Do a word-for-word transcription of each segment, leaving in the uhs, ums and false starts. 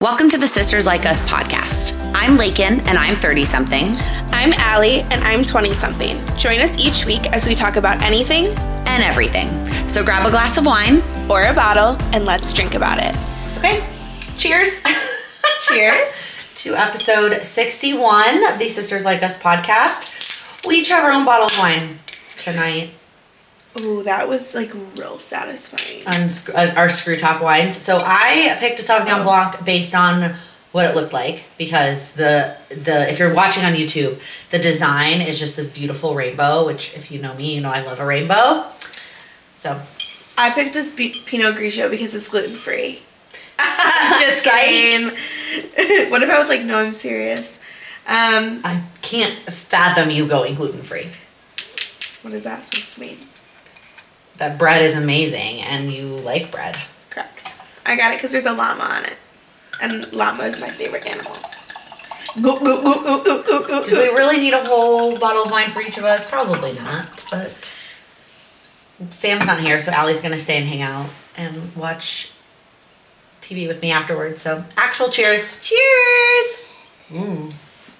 Welcome to the Sisters Like Us podcast. I'm Lakin, and I'm thirty-something. I'm Allie, and I'm twenty-something. Join us each week as we talk about anything and everything. So grab a glass of wine or a bottle, and let's drink about it. Okay, cheers. Cheers to episode sixty-one of the Sisters Like Us podcast. We each have our own bottle of wine tonight. Ooh, that was like real satisfying. Unscrew- uh, our screw top wines. So I picked a Sauvignon Oh. Blanc based on what it looked like because the the if you're watching on YouTube, the design is just this beautiful rainbow. Which, if you know me, you know I love a rainbow. So I picked this P- Pinot Grigio because it's gluten free. just saying. What if I was like, no, I'm serious? Um, I can't fathom you going gluten free. what is that supposed to mean? That bread is amazing, and you like bread. Correct. I got it because there's a llama on it, and llama is my favorite animal. Go, go, go, go, go, go, go. Do we really need a whole bottle of wine for each of us? Probably not, but Sam's not here, so Allie's going to stay and hang out and watch T V with me afterwards. So, actual cheers. Cheers! Mm.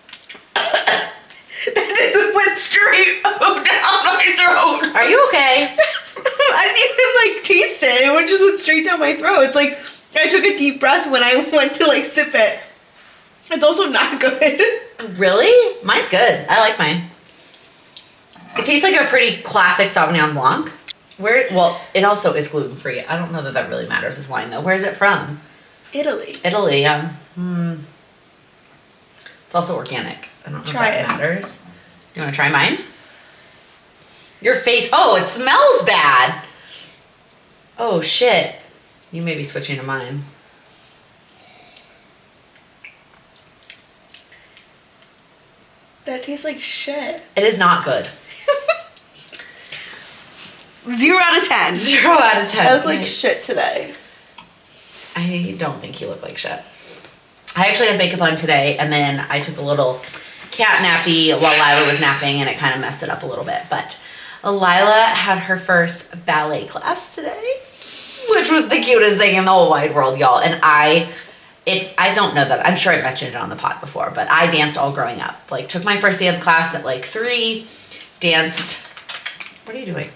That just went straight down my throat. Are you okay? I didn't even like taste it. It went- just went straight down my throat. It's like I took a deep breath when I went to like sip it. It's also not good. Really? Mine's good. I like mine. It tastes like a pretty classic Sauvignon Blanc. Where? Well, it also is gluten free. I don't know that that really matters with wine though. Where is it from? Italy. Italy. Um. Hmm. It's also organic. I don't know Try if that it. matters. You want to try mine? Your face. Oh, it smells bad. Oh shit. You may be switching to mine. That tastes like shit. It is not good. Zero out of ten. Zero out of ten. I look like Right. shit today. I don't think you look like shit. I actually had makeup on today, and then I took a little cat nappy while Lila was napping, and it kind of messed it up a little bit. But Lila had her first ballet class today, which was the cutest thing in the whole wide world, y'all. And I, if I don't know that, I'm sure I mentioned it on the pod before, but I danced all growing up. Like, took my first dance class at like three, danced. What are you doing?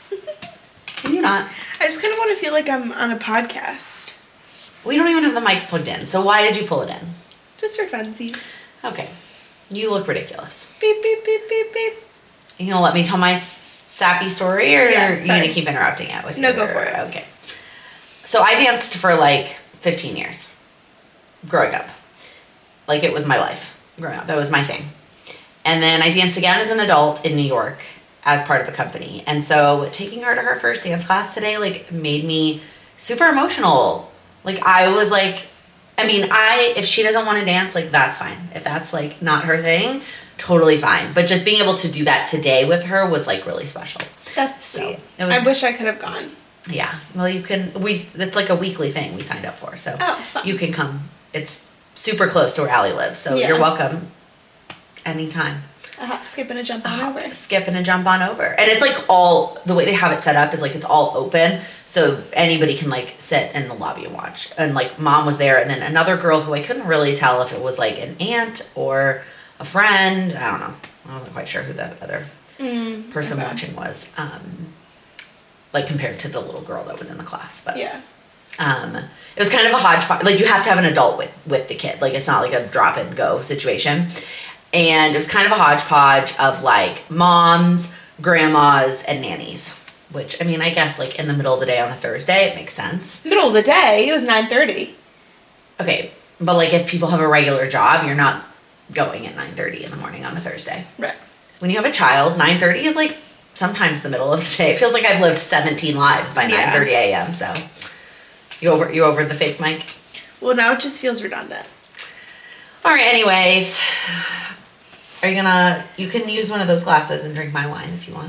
Can you not? I just kind of want to feel like I'm on a podcast. We don't even have the mics plugged in, so why did you pull it in? Just for funsies. Okay. You look ridiculous. Beep, beep, beep, beep, beep. You gonna let me tell my s- sappy story, or Yeah, are you sorry. gonna keep interrupting it with No, your- go for it. Okay. So I danced for like fifteen years growing up. Like, it was my life growing up. That was my thing. And then I danced again as an adult in New York as part of a company. And so taking her to her first dance class today, like, made me super emotional. Like, I was like, I mean, I, if she doesn't want to dance, like, that's fine. If that's, like, not her thing, totally fine. But just being able to do that today with her was, like, really special. That's So, sweet. it was- I wish I could have gone. Yeah. Well, you can, we, it's like a weekly thing we signed up for. So Oh, fun. you can come. It's super close to where Allie lives. So Yeah. you're welcome anytime. A hop, skip, and a jump on over. Skip and a jump on over. And it's like all, the way they have it set up is like it's all open. So anybody can like sit in the lobby and watch. And like mom was there, and then another girl who I couldn't really tell if it was like an aunt or a friend. I don't know. I wasn't quite sure who the other Mm, person okay. watching was. Um, like compared to the little girl that was in the class. But Yeah. um, it was kind of a hodgepodge. Like, you have to have an adult with, with the kid. Like, it's not like a drop and go situation. And it was kind of a hodgepodge of like moms, grandmas, and nannies. Which, I mean, I guess like in the middle of the day on a Thursday, it makes sense. Middle of the day. It was nine thirty. Okay, but like if people have a regular job, you're not going at nine thirty in the morning on a Thursday. Right. When you have a child, nine thirty is like sometimes the middle of the day. It feels like I've lived seventeen lives by Yeah. nine thirty a.m. So you over you over the fake mic? Well, now it just feels redundant. All right, anyways. Are you gonna, you can use one of those glasses and drink my wine if you want.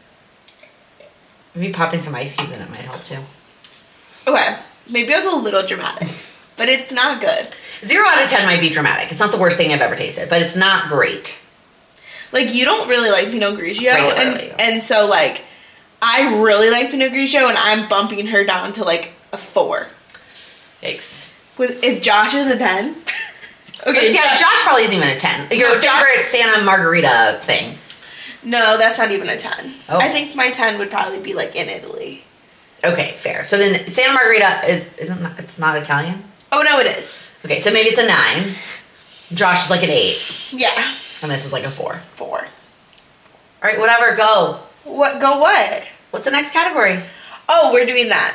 Maybe popping some ice cubes in it might help too. Okay. Maybe I was a little dramatic, but it's not good. Zero out of ten might be dramatic. It's not the worst thing I've ever tasted, but it's not great. Like, you don't really like Pinot Grigio, and, Regularly. and so, like, I really like Pinot Grigio, and I'm bumping her down to, like, a four. Yikes. With if Josh is a ten. Okay, yeah, Josh, Josh probably isn't even a ten. Your No, favorite Josh, Santa Margarita thing. No, that's not even a ten. Oh. I think my ten would probably be like in Italy. Okay, fair. So then Santa Margarita is isn't that, it's not Italian? Oh no, it is. Okay, so maybe it's a nine. Josh is like an eight. Yeah. And this is like a four. Four. All right, whatever, go. What? Go what? What's the next category? Oh, we're doing that.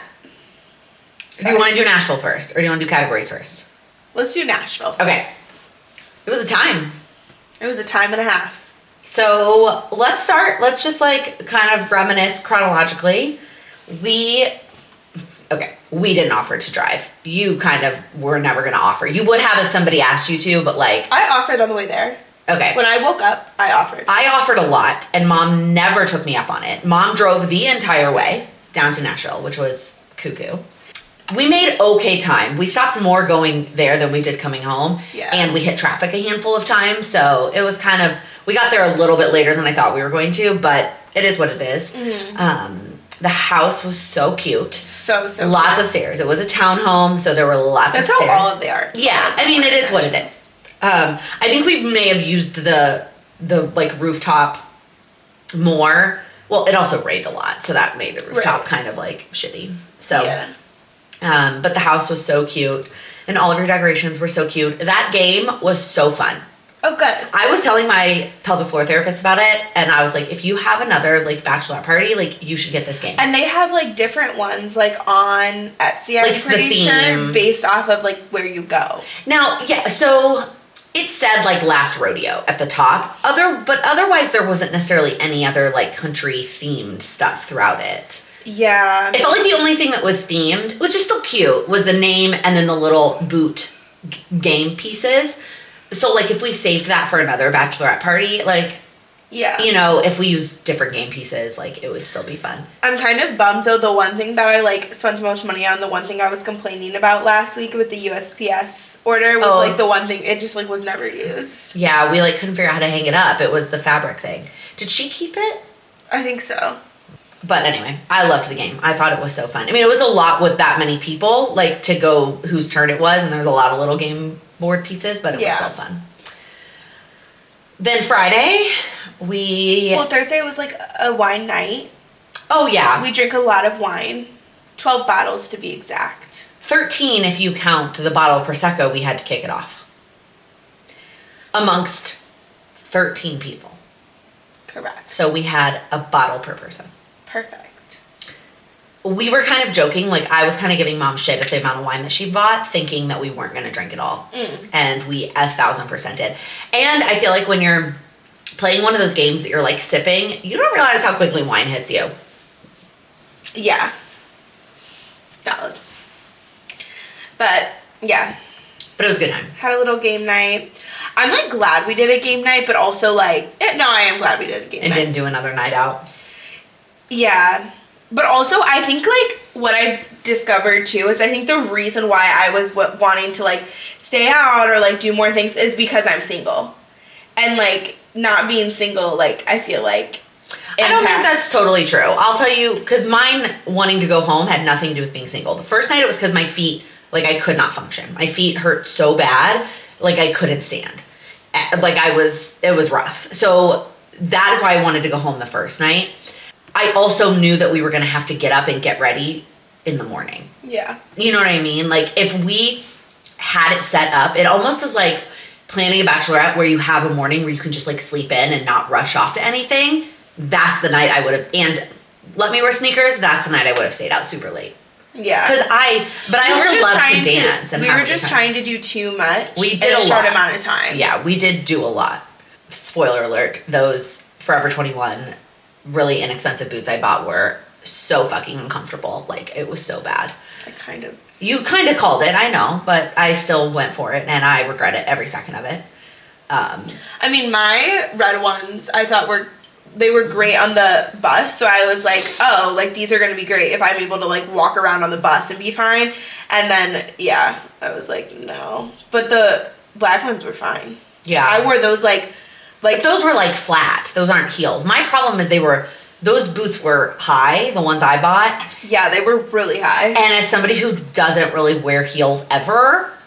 Do you want to do Nashville first, or do you want to do categories first? Let's do Nashville first. Okay. It was a time. It was a time and a half. So let's start. Let's just like kind of reminisce chronologically. We, okay, we didn't offer to drive. You kind of were never going to offer. You would have if somebody asked you to, but like. I offered on the way there. Okay. When I woke up, I offered. I offered a lot, and Mom never took me up on it. Mom drove the entire way down to Nashville, which was cuckoo. We made okay time. We stopped more going there than we did coming home. Yeah. And we hit traffic a handful of times, so it was kind of, we got there a little bit later than I thought we were going to, but it is what it is. Mm-hmm. Um, the house was so cute. So, so Lots cute. of stairs. It was a townhome, so there were lots That's of stairs. That's how all of they are. Yeah, I mean, it is what it is. Um, I think we may have used the, the like, rooftop more. Well, it also rained a lot, so that made the rooftop right. kind of, like, shitty. So, yeah. Um, but the house was so cute, and all of your decorations were so cute. That game was so fun. Oh, good. I was telling my pelvic floor therapist about it, and I was like, if you have another, like, bachelorette party, like, you should get this game. And they have, like, different ones, like, on Etsy, I'm like, pretty sure, based off of, like, where you go. Now, yeah, so it said, like, last rodeo at the top. Other, But otherwise, there wasn't necessarily any other, like, country-themed stuff throughout it. Yeah. It felt like the only thing that was themed, which is still cute, was the name and then the little boot g- game pieces. So, like, if we saved that for another bachelorette party, like, yeah, you know, if we use different game pieces, like, it would still be fun. I'm kind of bummed, though. The one thing that I, like, spent the most money on, the one thing I was complaining about last week with the U S P S order was, oh. like, the one thing, it just, like, was never used. Yeah, we, like, couldn't figure out how to hang it up. It was the fabric thing. Did she keep it? I think so. But anyway, I loved the game. I thought it was so fun. I mean, it was a lot with that many people, like, to go whose turn it was, and there was a lot of little game board pieces, but it yeah. was so fun. Then Friday, we... Well, Thursday was, like, a wine night. Oh, yeah. We drink a lot of wine. twelve bottles, to be exact. thirteen if you count the bottle of Prosecco we had to kick it off. Amongst thirteen people. Correct. So we had a bottle per person. Perfect. We were kind of joking, like, I was kind of giving Mom shit at the amount of wine that she bought, thinking that we weren't going to drink it all. Mm. And we a thousand percent did. And I feel like when you're playing one of those games that you're, like, sipping, you don't realize how quickly wine hits you. Yeah. Valid. But, yeah. But it was a good time. Had a little game night. I'm, like, glad we did a game night, but also, like, eh, no, I am glad we did a game And night. didn't do another night out. Yeah. But also, I think, like, what I discovered, too, is I think the reason why I was w- wanting to, like, stay out or, like, do more things is because I'm single. And, like, not being single, like, I feel like... I don't think that's totally true. I'll tell you, because mine wanting to go home had nothing to do with being single. The first night it was because my feet, like, I could not function. My feet hurt so bad, like, I couldn't stand. Like, I was, it was rough. So that is why I wanted to go home the first night. I also knew that we were going to have to get up and get ready in the morning. Yeah. You know what I mean? Like, if we had it set up, it almost is like planning a bachelorette where you have a morning where you can just, like, sleep in and not rush off to anything. That's the night I would have, and let me wear sneakers, that's the night I would have stayed out super late. Yeah. Because I, but I we also love to to, dance. And we have were a good just time. trying to do too much we did in a, a short lot. amount of time. Yeah, we did do a lot. Spoiler alert, those Forever twenty-one really inexpensive boots I bought were so fucking uncomfortable. Like, it was so bad. I kind of. You kind of called it, I know, but I still went for it, and I regret it every second of it. Um, I mean, my red ones I thought were, they were great on the bus, so I was like, oh, like, these are going to be great if I'm able to, like, walk around on the bus and be fine. And then, yeah, I was like, no. But the black ones were fine. yeah. I wore those, like, like But those were, like, flat. Those aren't heels. My problem is they were, those boots were high, the ones I bought. yeah, they were really high. And as somebody who doesn't really wear heels ever,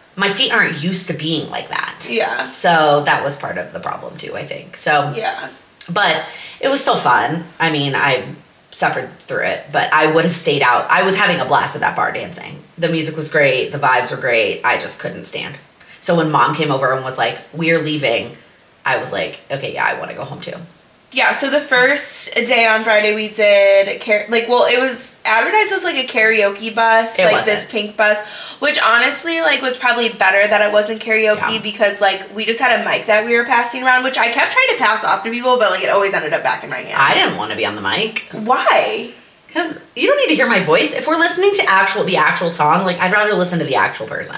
my feet aren't used to being like that. Yeah. So that was part of the problem too, I think. So Yeah. But it was still fun. I mean, I suffered through it, but I would have stayed out. I was having a blast at that bar dancing. The music was great. The vibes were great. I just couldn't stand. So when mom came over and was like, we're leaving, I was like, okay, yeah, I want to go home too. Yeah, so the first day on Friday we did, car- like, well, it was advertised as, like, a karaoke bus, It like, wasn't. this pink bus, which honestly, like, was probably better that it wasn't karaoke Yeah. because, like, we just had a mic that we were passing around, which I kept trying to pass off to people, but, like, it always ended up back in my hand. I didn't want to be on the mic. Why? Because you don't need to hear my voice. If we're listening to actual the actual song, like, I'd rather listen to the actual person.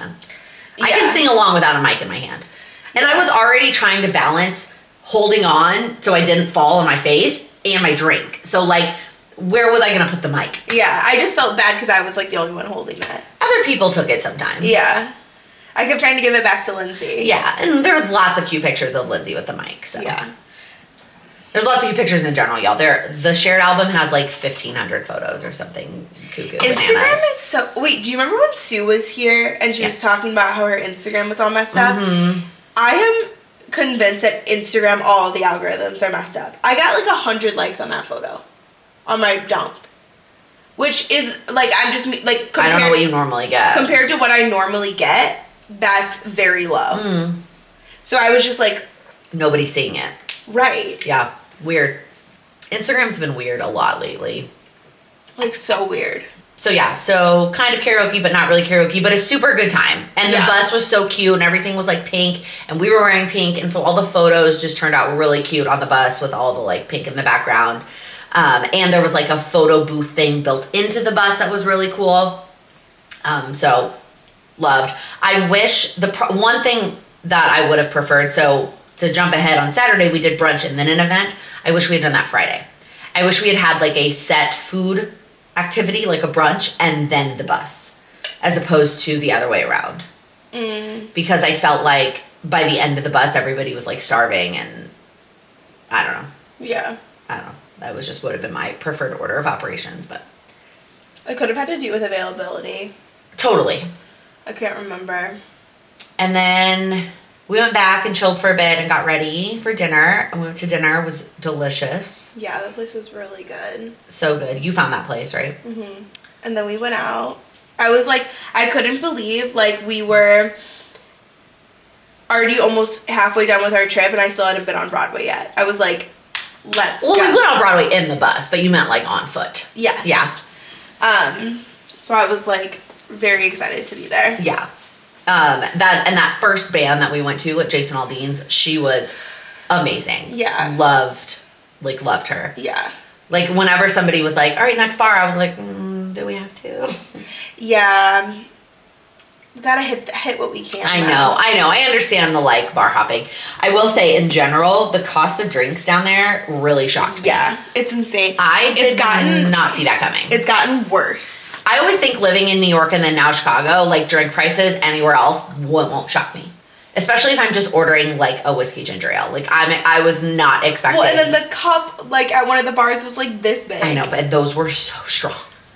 I Yeah. can sing along without a mic in my hand. And I was already trying to balance holding on so I didn't fall on my face and my drink. So, like, where was I going to put the mic? Yeah, I just felt bad because I was, like, the only one holding it. Other people took it sometimes. Yeah. I kept trying to give it back to Lindsay. Yeah, and there's lots of cute pictures of Lindsay with the mic. So Yeah. there's lots of cute pictures in general, y'all. There, the shared album has like fifteen hundred photos or something cuckoo. Instagram bananas. is so... Wait, do you remember when Sue was here and she Yeah. was talking about how her Instagram was all messed up? Mhm. I am convinced that Instagram, all the algorithms are messed up. I got like a hundred likes on that photo, on my dump, which is like I'm just like I don't know what you normally get. compared to what I normally get. That's very low. Mm. So I was just like, Nobody's seeing it. right, Yeah, weird. Instagram's been weird a lot lately. like so weird. So yeah, so kind of karaoke, but not really karaoke, but a super good time. And the Yeah. bus was so cute, and everything was like pink, and we were wearing pink, and so all the photos just turned out really cute on the bus with all the like pink in the background. Um, and there was like a photo booth thing built into the bus that was really cool. Um, so loved. I wish the pro- one thing that I would have preferred. So to jump ahead, on Saturday we did brunch and then an event. I wish we had done that Friday. I wish we had had like a set food activity, like a brunch, and then the bus, as opposed to the other way around. Mm. Because I felt like by the end of the bus, everybody was like starving, and I don't know. Yeah, I don't know. That was just would have been my preferred order of operations, but it could have had to do with availability. totally. I can't remember. And then we went back and chilled for a bit and got ready for dinner. And we went to dinner. It was delicious. Yeah, that place was really good. So good. You found that place, right? hmm And then we went out. I was like, I couldn't believe, like, we were already almost halfway done with our trip, and I still hadn't been on Broadway yet. I was like, let's Well, go. we went on Broadway in the bus, but you meant like on foot. Yeah. Yeah. Um, so I was, like, very excited to be there. Yeah. Um, that and that first band that we went to at Jason Aldean's, she was amazing. Yeah. Loved, like, loved her. Yeah. Like, whenever somebody was like, all right, next bar, I was like, mm, do we have to? Yeah. We gotta hit hit what we can. I though. know, I know. I understand the, like, bar hopping. I will say, in general, the cost of drinks down there really shocked me. Yeah. It's insane. I did It's gotten- not see that coming. It's gotten worse. I always think living in New York and then now Chicago, like, drink prices anywhere else won't, won't shock me. Especially if I'm just ordering, like, a whiskey ginger ale. Like, I'm, I was not expecting. Well, and then the cup, like, at one of the bars was, like, this big. I know, but those were so strong.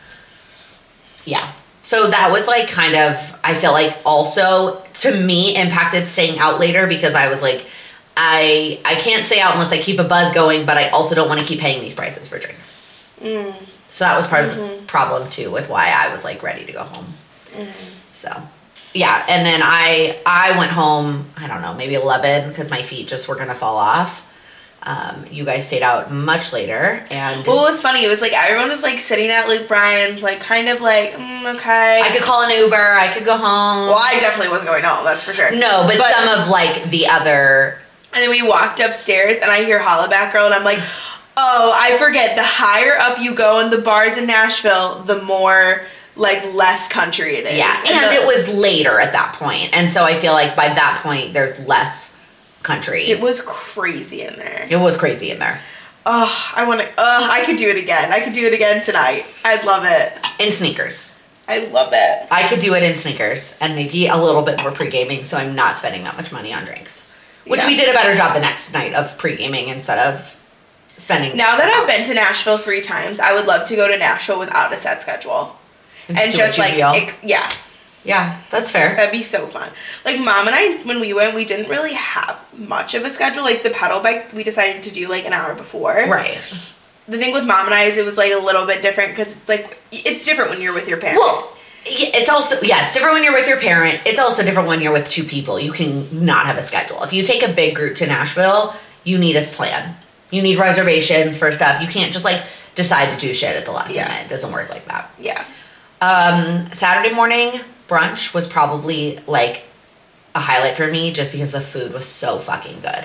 Yeah. So that was, like, kind of, I feel like also, to me, impacted staying out later because I was like, I I can't stay out unless I keep a buzz going, but I also don't want to keep paying these prices for drinks. Mm. So that was part of Mm-hmm. the problem, too, with why I was, like, ready to go home. So, yeah. And then I I went home, I don't know, maybe eleven because my feet just were going to fall off. Um, you guys stayed out much later, and Well, it was funny. It was like everyone was like sitting at Luke Bryan's, like kind of like, mm, okay. I could call an Uber. I could go home. well, I definitely wasn't going home. That's for sure. No, but, But- some of like the other. And then we walked upstairs, and I hear Hollaback Girl, and I'm like, oh, I forget. The higher up you go in the bars in Nashville, the more like less country it is. Yeah, and, the- it was later at that point, and so I feel like by that point there's less country. It was crazy in there. It was crazy in there. Oh, I want to. Oh, I could do it again. I could do it again tonight. I'd love it. In sneakers. I love it. I could do it in sneakers and maybe a little bit more pre-gaming, so I'm not spending that much money on drinks. Which Yeah. we did a better job the next night of pre-gaming instead of spending. Now that I've out. been to Nashville three times, I would love to go to Nashville without a set schedule. And And just do just what like, you feel. ex- yeah. Yeah, that's fair. That'd be so fun. Like, Mom and I, when we went, we didn't really have much of a schedule. Like, the pedal bike, we decided to do, like, an hour before. Right. The thing with Mom and I is it was, like, a little bit different because it's, like, it's different when you're with your parents. Well, it's also, yeah, it's different when you're with your parent. It's also different when you're with two people. You can not have a schedule. If you take a big group to Nashville, you need a plan. You need reservations for stuff. You can't just, like, decide to do shit at the last Yeah. minute. It doesn't work like that. Yeah. Um, Saturday morning brunch was probably, like, a highlight for me just because the food was so fucking good.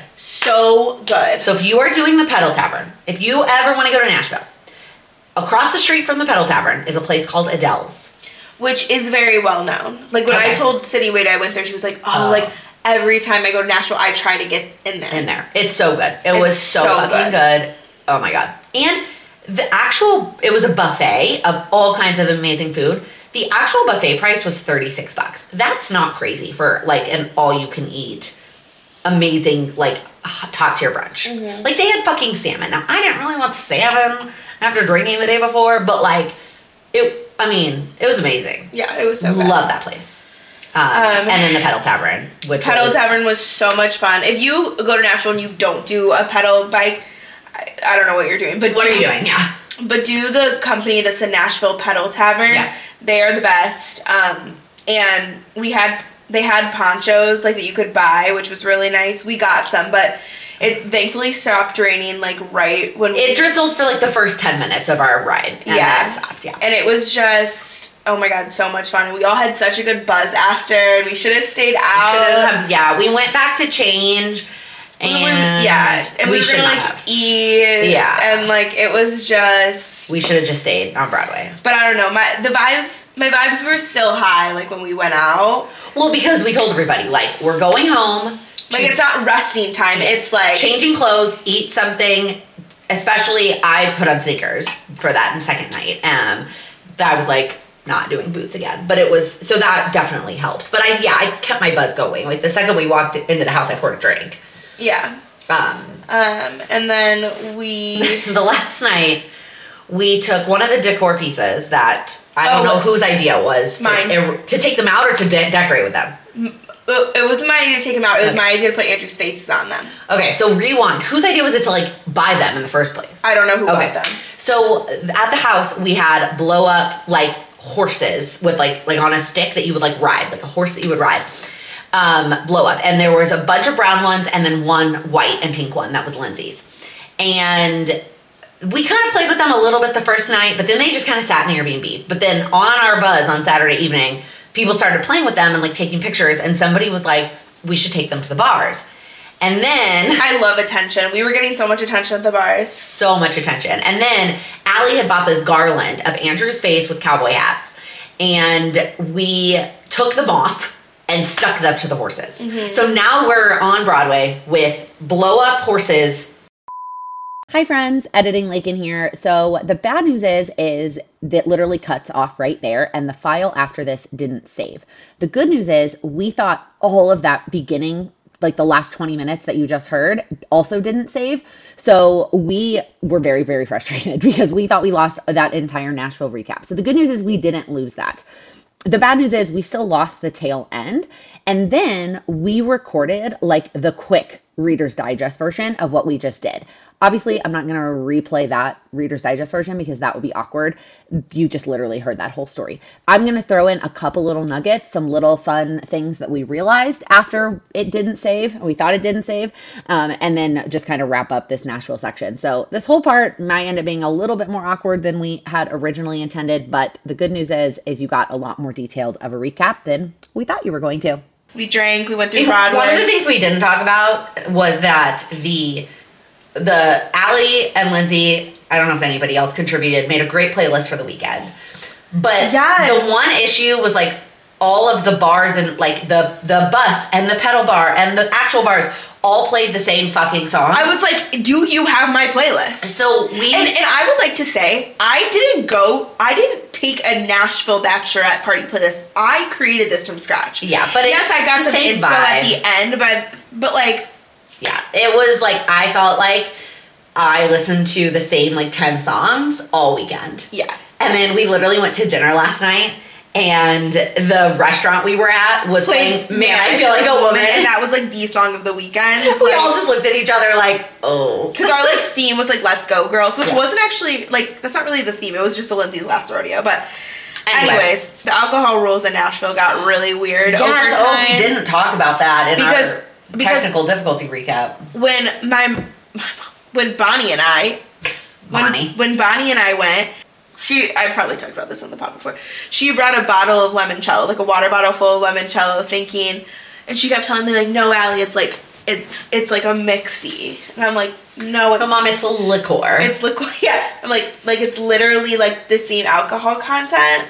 So good. So if you are doing the Pedal Tavern, if you ever want to go to Nashville, across the street from the Pedal Tavern is a place called Adele's. Which is very well known. Like, when Okay. I told Cityweight I went there, she was like, oh, Oh. like, every time I go to Nashville, I try to get in there. In there. It's so good. It It's was so, so fucking good. good. Oh my God. And the actual, it was a buffet of all kinds of amazing food. The actual buffet price was thirty-six bucks. That's not crazy for, like, an all-you-can-eat amazing, like, top tier brunch. Mm-hmm. Like, they had fucking salmon. Now, I didn't really want salmon after drinking the day before, but, like, it, I mean, it was amazing. Yeah, it was so good. Love that place. Um, Um, and then the Pedal Tavern, which Pedal was, Tavern was so much fun. If you go to Nashville and you don't do a pedal bike, I, I don't know what you're doing. But What do, are you doing? Yeah. But do the company that's a Nashville Pedal Tavern. Yeah. They are the best. Um, and we had they had ponchos like that you could buy, which was really nice. We got some, but it thankfully stopped raining like right when we, It drizzled for like the first ten minutes of our ride. And Yeah. then it stopped, yeah. and it was just oh my God, so much fun. And we all had such a good buzz after, and we should have stayed out. Should have, yeah, we went back to change. And we were, yeah, and we, we were should gonna not like have. eat, Yeah. and like it was just. We should have just stayed on Broadway. But I don't know, my the vibes, my vibes were still high like when we went out. Well, because we told everybody, like, we're going home. Like it's not resting time. It's like Changing clothes, eat something. Especially, I put on sneakers for that second night. Um, that was like not doing boots again, but it was so that definitely helped. But I, yeah, I kept my buzz going. Like the second we walked into the house, I poured a drink. yeah. Um, Um, and then we the last night, we took one of the decor pieces that I don't Oh. know whose idea it was. for- Mine. it- to take them out or to de- decorate with them. it was my idea to take them out. It was Okay. my idea to put Andrew's faces on them. Okay, so rewind. Whose idea was it to like buy them in the first place? I don't know who Okay. bought them. So at the house we had blow up like horses with like like on a stick that you would like ride, like a horse that you would ride. Um, blow up. And there was a bunch of brown ones and then one white and pink one that was Lindsay's. And we kind of played with them a little bit the first night, but then they just kind of sat in the Airbnb. But then on our buzz on Saturday evening, people started playing with them and like taking pictures, and somebody was like, we should take them to the bars. And then I love attention. We were getting so much attention at the bars. so much attention. And then Allie had bought this garland of Andrew's face with cowboy hats. And we took them off and stuck them to the horses. Mm-hmm. So now we're on Broadway with blow up horses. Hi friends, Editing Lakin here. So the bad news is, is that literally cuts off right there and the file after this didn't save. The good news is we thought all of that beginning, like the last twenty minutes that you just heard, also didn't save. So we were very, very frustrated because we thought we lost that entire Nashville recap. So the good news is we didn't lose that. The bad news is we still lost the tail end. And then we recorded like the quick Reader's Digest version of what we just did. Obviously, I'm not going to replay that Reader's Digest version because that would be awkward. You just literally heard that whole story. I'm going to throw in a couple little nuggets, some little fun things that we realized after it didn't save. We thought it didn't save. Um, and then just kind of wrap up this Nashville section. So this whole part might end up being a little bit more awkward than we had originally intended. But the good news is, is you got a lot more detailed of a recap than we thought you were going to. We drank. We went through Broadway. One of the things we didn't talk about was that the the Allie and Lindsay, I don't know if anybody else contributed, made a great playlist for the weekend. But Yes. the one issue was like all of the bars and like the the bus and the pedal bar and the actual bars all played the same fucking song. I was like, do you have my playlist? so we And, and I would like to say, I didn't go, I didn't take a Nashville Bachelorette party playlist. I created this from scratch. Yeah, but yes, it's I got the some same info at vibe. the end, but but like, Yeah, it was like I felt like I listened to the same like ten songs all weekend. yeah. And then we literally went to dinner last night, and the restaurant we were at was playing, playing Man, I Feel Like a Woman. And that was like the song of the weekend. We like, all just looked at each other like, oh. Because our like theme was like, let's go girls, which yeah. wasn't actually, like, that's not really the theme. It was just a Lindsay's last rodeo. But anyway. anyways, the alcohol rules in Nashville got really weird yes, over time. oh, we didn't talk about that in because, our because technical difficulty recap. When my, my when Bonnie and I, Bonnie. When, when Bonnie and I went, She, I probably talked about this on the pod before. She brought a bottle of limoncello, like a water bottle full of limoncello, thinking, and she kept telling me like, "No, Allie, it's like it's it's like a mixie," and I'm like, "No, it's, but Mom, it's a liqueur. It's liqueur." Yeah, I'm like, like it's literally like the same alcohol content.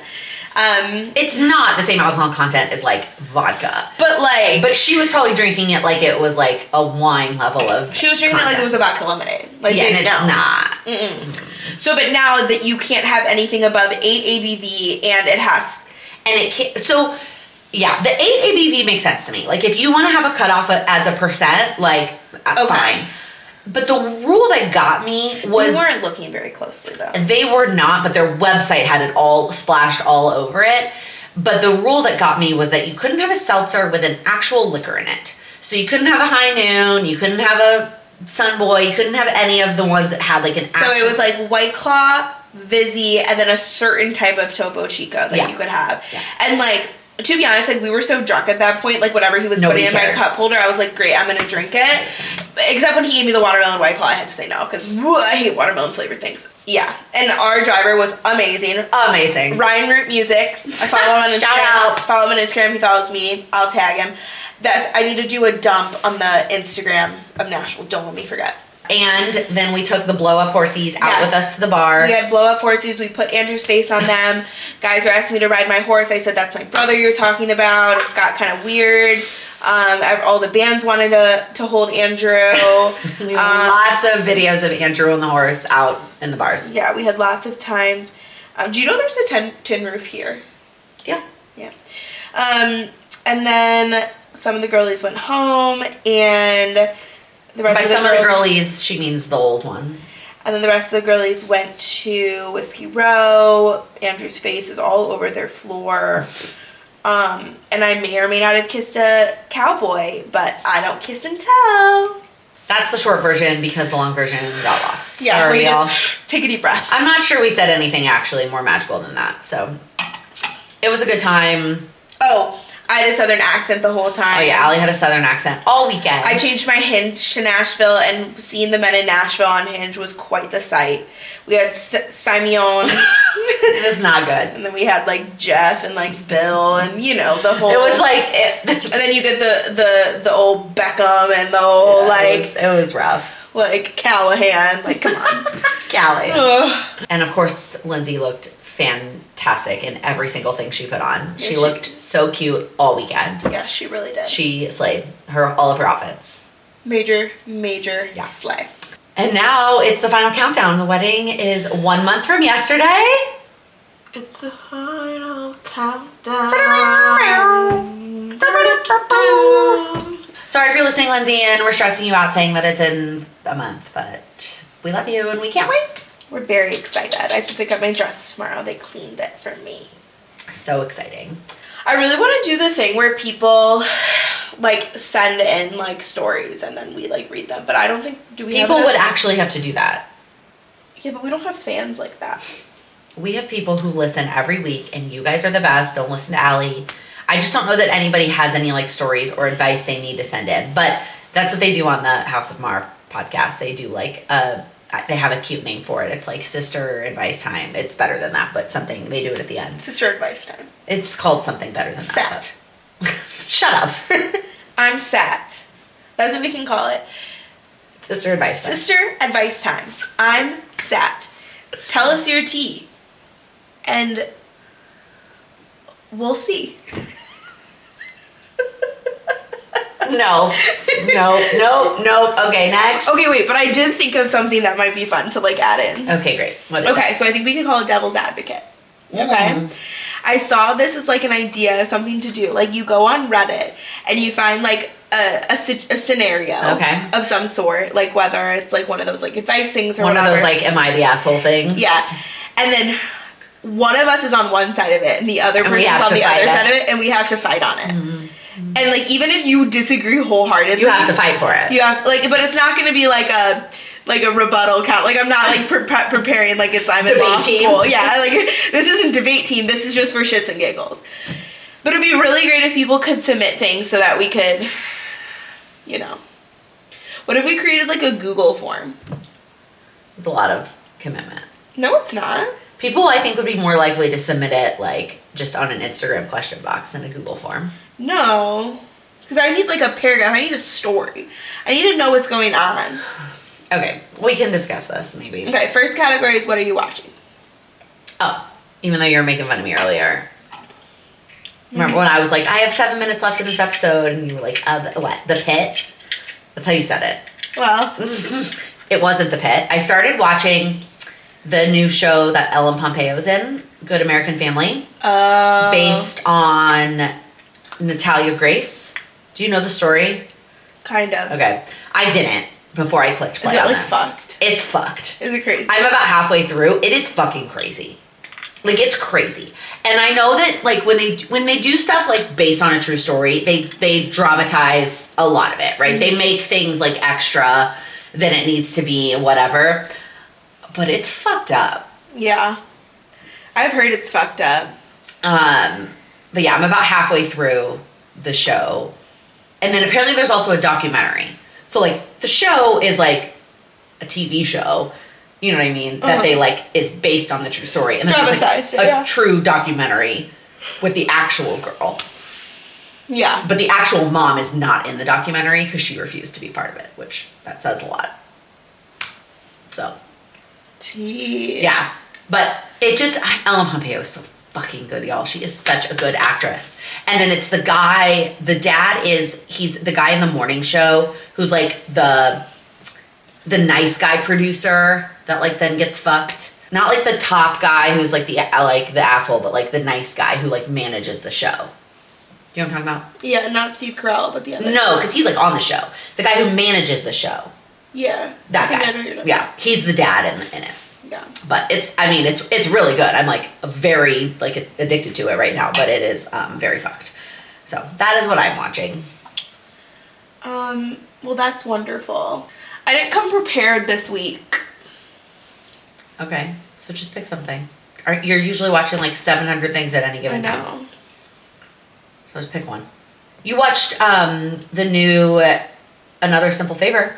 Um, it's not the same alcohol content as like vodka, but like, but she was probably drinking it like it was like a wine level of. She was drinking content. It like it was a vodka lemonade. Like yeah, and it's no. not. Mm-mm. So, but now that you can't have anything above eight A B V, and it has, and it can't, so, yeah, the eight A B V makes sense to me. Like, if you want to have a cutoff as a percent, like, okay. fine. But the rule that got me was... We weren't looking very closely, though. They were not, but their website had it all splashed all over it. But the rule that got me was that you couldn't have a seltzer with an actual liquor in it. So you couldn't have a High Noon, you couldn't have a Sun Boy, you couldn't have any of the ones that had like an actual... So it was like White Claw, Vizzy, and then a certain type of Topo Chico that yeah. you could have. Yeah. And like, to be honest, like we were so drunk at that point, like whatever he was Nobody putting cared. in my cup holder, I was like, great, I'm gonna drink it. Except when he gave me the watermelon White Claw, I had to say no, because I hate watermelon flavored things. Yeah. And our driver was amazing. Amazing. Ryan Root Music. I follow him on Instagram. Shout out. Follow him on Instagram. He follows me. I'll tag him. That's, I need to do a dump on the Instagram of Nashville. Don't let me forget. And then we took the blow up horsies out Yes. with us to the bar. We had blow up horses. We put Andrew's face on them. Guys are asking me to ride my horse. I said, that's my brother you're talking about. It got kind of weird. Um, all the bands wanted to, to hold Andrew. We had um, lots of videos of Andrew and the horse out in the bars. Yeah, we had lots of times. Um, do you know there's a tin, tin roof here? Yeah. Yeah. Um, and then some of the girlies went home, and the rest By of the some girls, of the girlies, she means the old ones. and then the rest of the girlies went to Whiskey Row. Andrew's face is all over their floor. Um, and I may or may not have kissed a cowboy, but I don't kiss and tell. That's the short version because the long version got lost. Yeah, Sorry, we y'all. just take a deep breath. I'm not sure we said anything actually more magical than that. So it was a good time. Oh, I had a southern accent the whole time. Oh yeah, Allie had a southern accent all weekend. I changed my Hinge to Nashville, and seeing the men in Nashville on Hinge was quite the sight. We had S- Simeon. It was not good. And then we had like Jeff and like Bill, and you know the whole. It was like, it, and then you get the the the old Beckham and the whole yeah, like it was, it was rough. like Callahan. Like come on, Callie. Ugh. And of course, Lindsay looked fantastic in every single thing she put on. Yeah, she, she looked so cute all weekend. Yeah, she really did. She slayed her all of her outfits. Major major Yeah. slay. And now it's the final countdown. The wedding is one month from yesterday. It's the final countdown. Sorry if you're listening, Lindsay, and we're stressing you out saying that it's in a month, but we love you and we can't wait. We're very excited. I have to pick up my dress tomorrow. They cleaned it for me. So exciting. I really want to do the thing where people like send in like stories and then we like read them, but I don't think do we People have would enough? actually have to do that. Yeah, but we don't have fans like that. We have people who listen every week, and you guys are the best. Don't listen to Allie. I just don't know that anybody has any like stories or advice they need to send in, but that's what they do on the House of Mar podcast. They do like a, they have a cute name for it. It's like sister advice time. It's better than that, but something, they do it at the end. Sister advice time. It's called something better than that. Sat. but- Shut up. I'm sat. That's what we can call it. Sister advice time. Sister advice time. I'm sat. Tell us your tea. And we'll see. No. No, no, no. Okay, next. Okay, wait, but I did think of something that might be fun to like add in. Okay, great. What is Okay, so I think we can call it devil's advocate. Okay. Mm. I saw this as like an idea of something to do. Like you go on Reddit and you find like a, a, si- a scenario Okay. of some sort, like whether it's like one of those like advice things or One whatever. of those like, am I the asshole things? Yeah. And then one of us is on one side of it and the other And we person's have on to the fight other it. side of it, and we have to fight on it. Mm-hmm. And like, even if you disagree wholeheartedly, You have to fight for it. You have to, like, but it's not going to be like a like a rebuttal count. Like, I'm not like pre- pre- preparing like it's I'm in Debate law team. school. Yeah, like this isn't debate team. This is just for shits and giggles. But it'd be really great if people could submit things so that we could, you know. What if we created like a Google form? It's a lot of commitment. No, it's not. People, I think, would be more likely to submit it like just on an Instagram question box than a Google form. No, because I need like a paragraph. I need a story. I need to know what's going on. Okay, we can discuss this maybe. Okay, first category is what are you watching? Oh, even though you were making fun of me earlier. Remember when I was like, I have seven minutes left in this episode, and you were like, uh, the, what? The Pit? That's how you said it. Well, It wasn't The Pit. I started watching the new show that Ellen Pompeo's in, Good American Family, uh, based on Natalia Grace. Do you know the story? kind of. Okay. I didn't before I clicked play Is it, on like, this. fucked? It's fucked. Is it crazy? I'm about halfway through. It is fucking crazy. Like, it's crazy. And I know that like when they when they do stuff like based on a true story, they they dramatize a lot of it, right? Mm-hmm. They make things like extra than it needs to be, whatever. But it's fucked up. Yeah, I've heard it's fucked up. Um, but yeah, I'm about halfway through the show. And then apparently there's also a documentary. So like the show is like a T V show, you know what I mean? That Uh-huh. they like is based on the true story. And then there's like Dramatized, a yeah. true documentary with the actual girl. Yeah. But the actual mom is not in the documentary because she refused to be part of it, which that says a lot. So, Tea. yeah. But it just, Ellen Pompeo is so fucking good, y'all. She is such a good actress. And then it's the guy, the dad is, he's the guy in the morning show who's like the, the nice guy producer that like then gets fucked. Not like the top guy who's like the, like the asshole, but like the nice guy who like manages the show. You know what I'm talking about? Yeah, not Steve Carell, but the other. No, because he's like on the show. The guy who manages the show. Yeah. That I think I know guy. you're talking Yeah, he's the dad in, in it. Yeah. But it's, I mean, it's it's really good. I'm like very like addicted to it right now, but it is um, very fucked. So that is what I'm watching. Um, well, that's wonderful. I didn't come prepared this week. Okay, so just pick something. Are, you're usually watching like seven hundred things at any I given time. know. So just pick one. You watched um, the new uh, Another Simple Favor.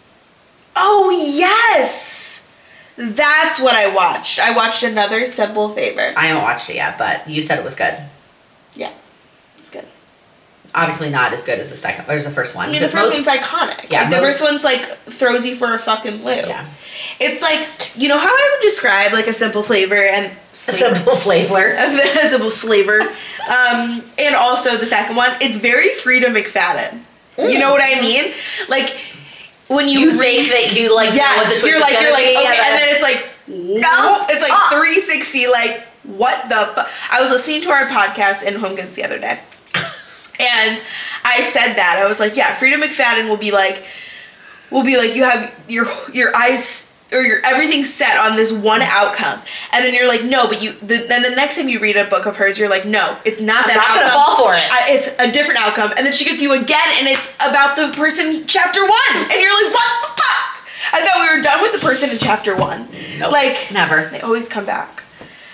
Oh, yes! That's what I watched. I watched Another Simple Favor. I haven't watched it yet, but you said it was good. Yeah. It's good. Obviously not as good as the second, or as the first one. I mean, the But first most- one's iconic. Yeah, like, the most- first one's like throws you for a fucking loop. Yeah. It's like, you know how I would describe like a simple flavor and A simple flavor. a simple flavor, um, and also the second one, it's very Frida McFadden. You know what I mean? Like when you, You read, think that you like know what yes, this you're was like gonna you're like be, okay, and and then- then it's like No. it's like Ah. three sixty. Like what the? Fu- I was listening to our podcast in Home Goods the other day, and I said that I was like, yeah, Frida McFadden will be like, will be like, you have your your eyes or your everything set on this one outcome, and then you're like, no, but you. The, then the next time you read a book of hers, you're like, no, it's not I'm that. not gonna outcome. fall for it. I, it's a different outcome, and then she gets you again, and it's about the person chapter one, and you're like, what the fuck? I thought we were done with the person in chapter one. Nope, Like never. They always come back.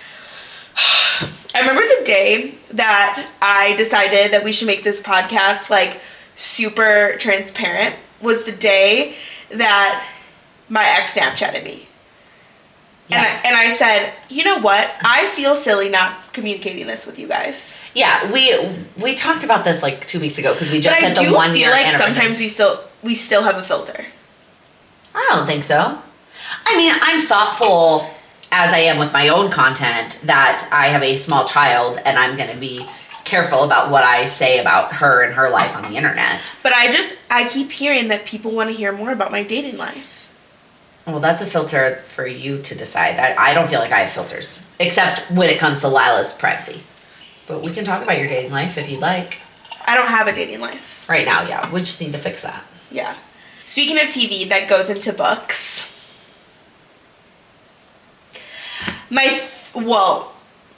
I remember the day that I decided that we should make this podcast like super transparent was the day that my ex Snapchatted me. Yeah. And I, and I said, you know what? I feel silly not communicating this with you guys. Yeah, we we talked about this like two weeks ago because we just But I had the do one feel year like anniversary. sometimes we still we still have a filter. I don't think so. I mean, I'm thoughtful as I am with my own content that I have a small child and I'm going to be careful about what I say about her and her life on the internet. But I just I keep hearing that people want to hear more about my dating life. Well, that's a filter for you to decide. I, I don't feel like I have filters, except when it comes to Lila's privacy. But we can talk about your dating life if you'd like. I don't have a dating life. Right now, yeah. We just need to fix that. Yeah. Speaking of T V that goes into books, my, f- well,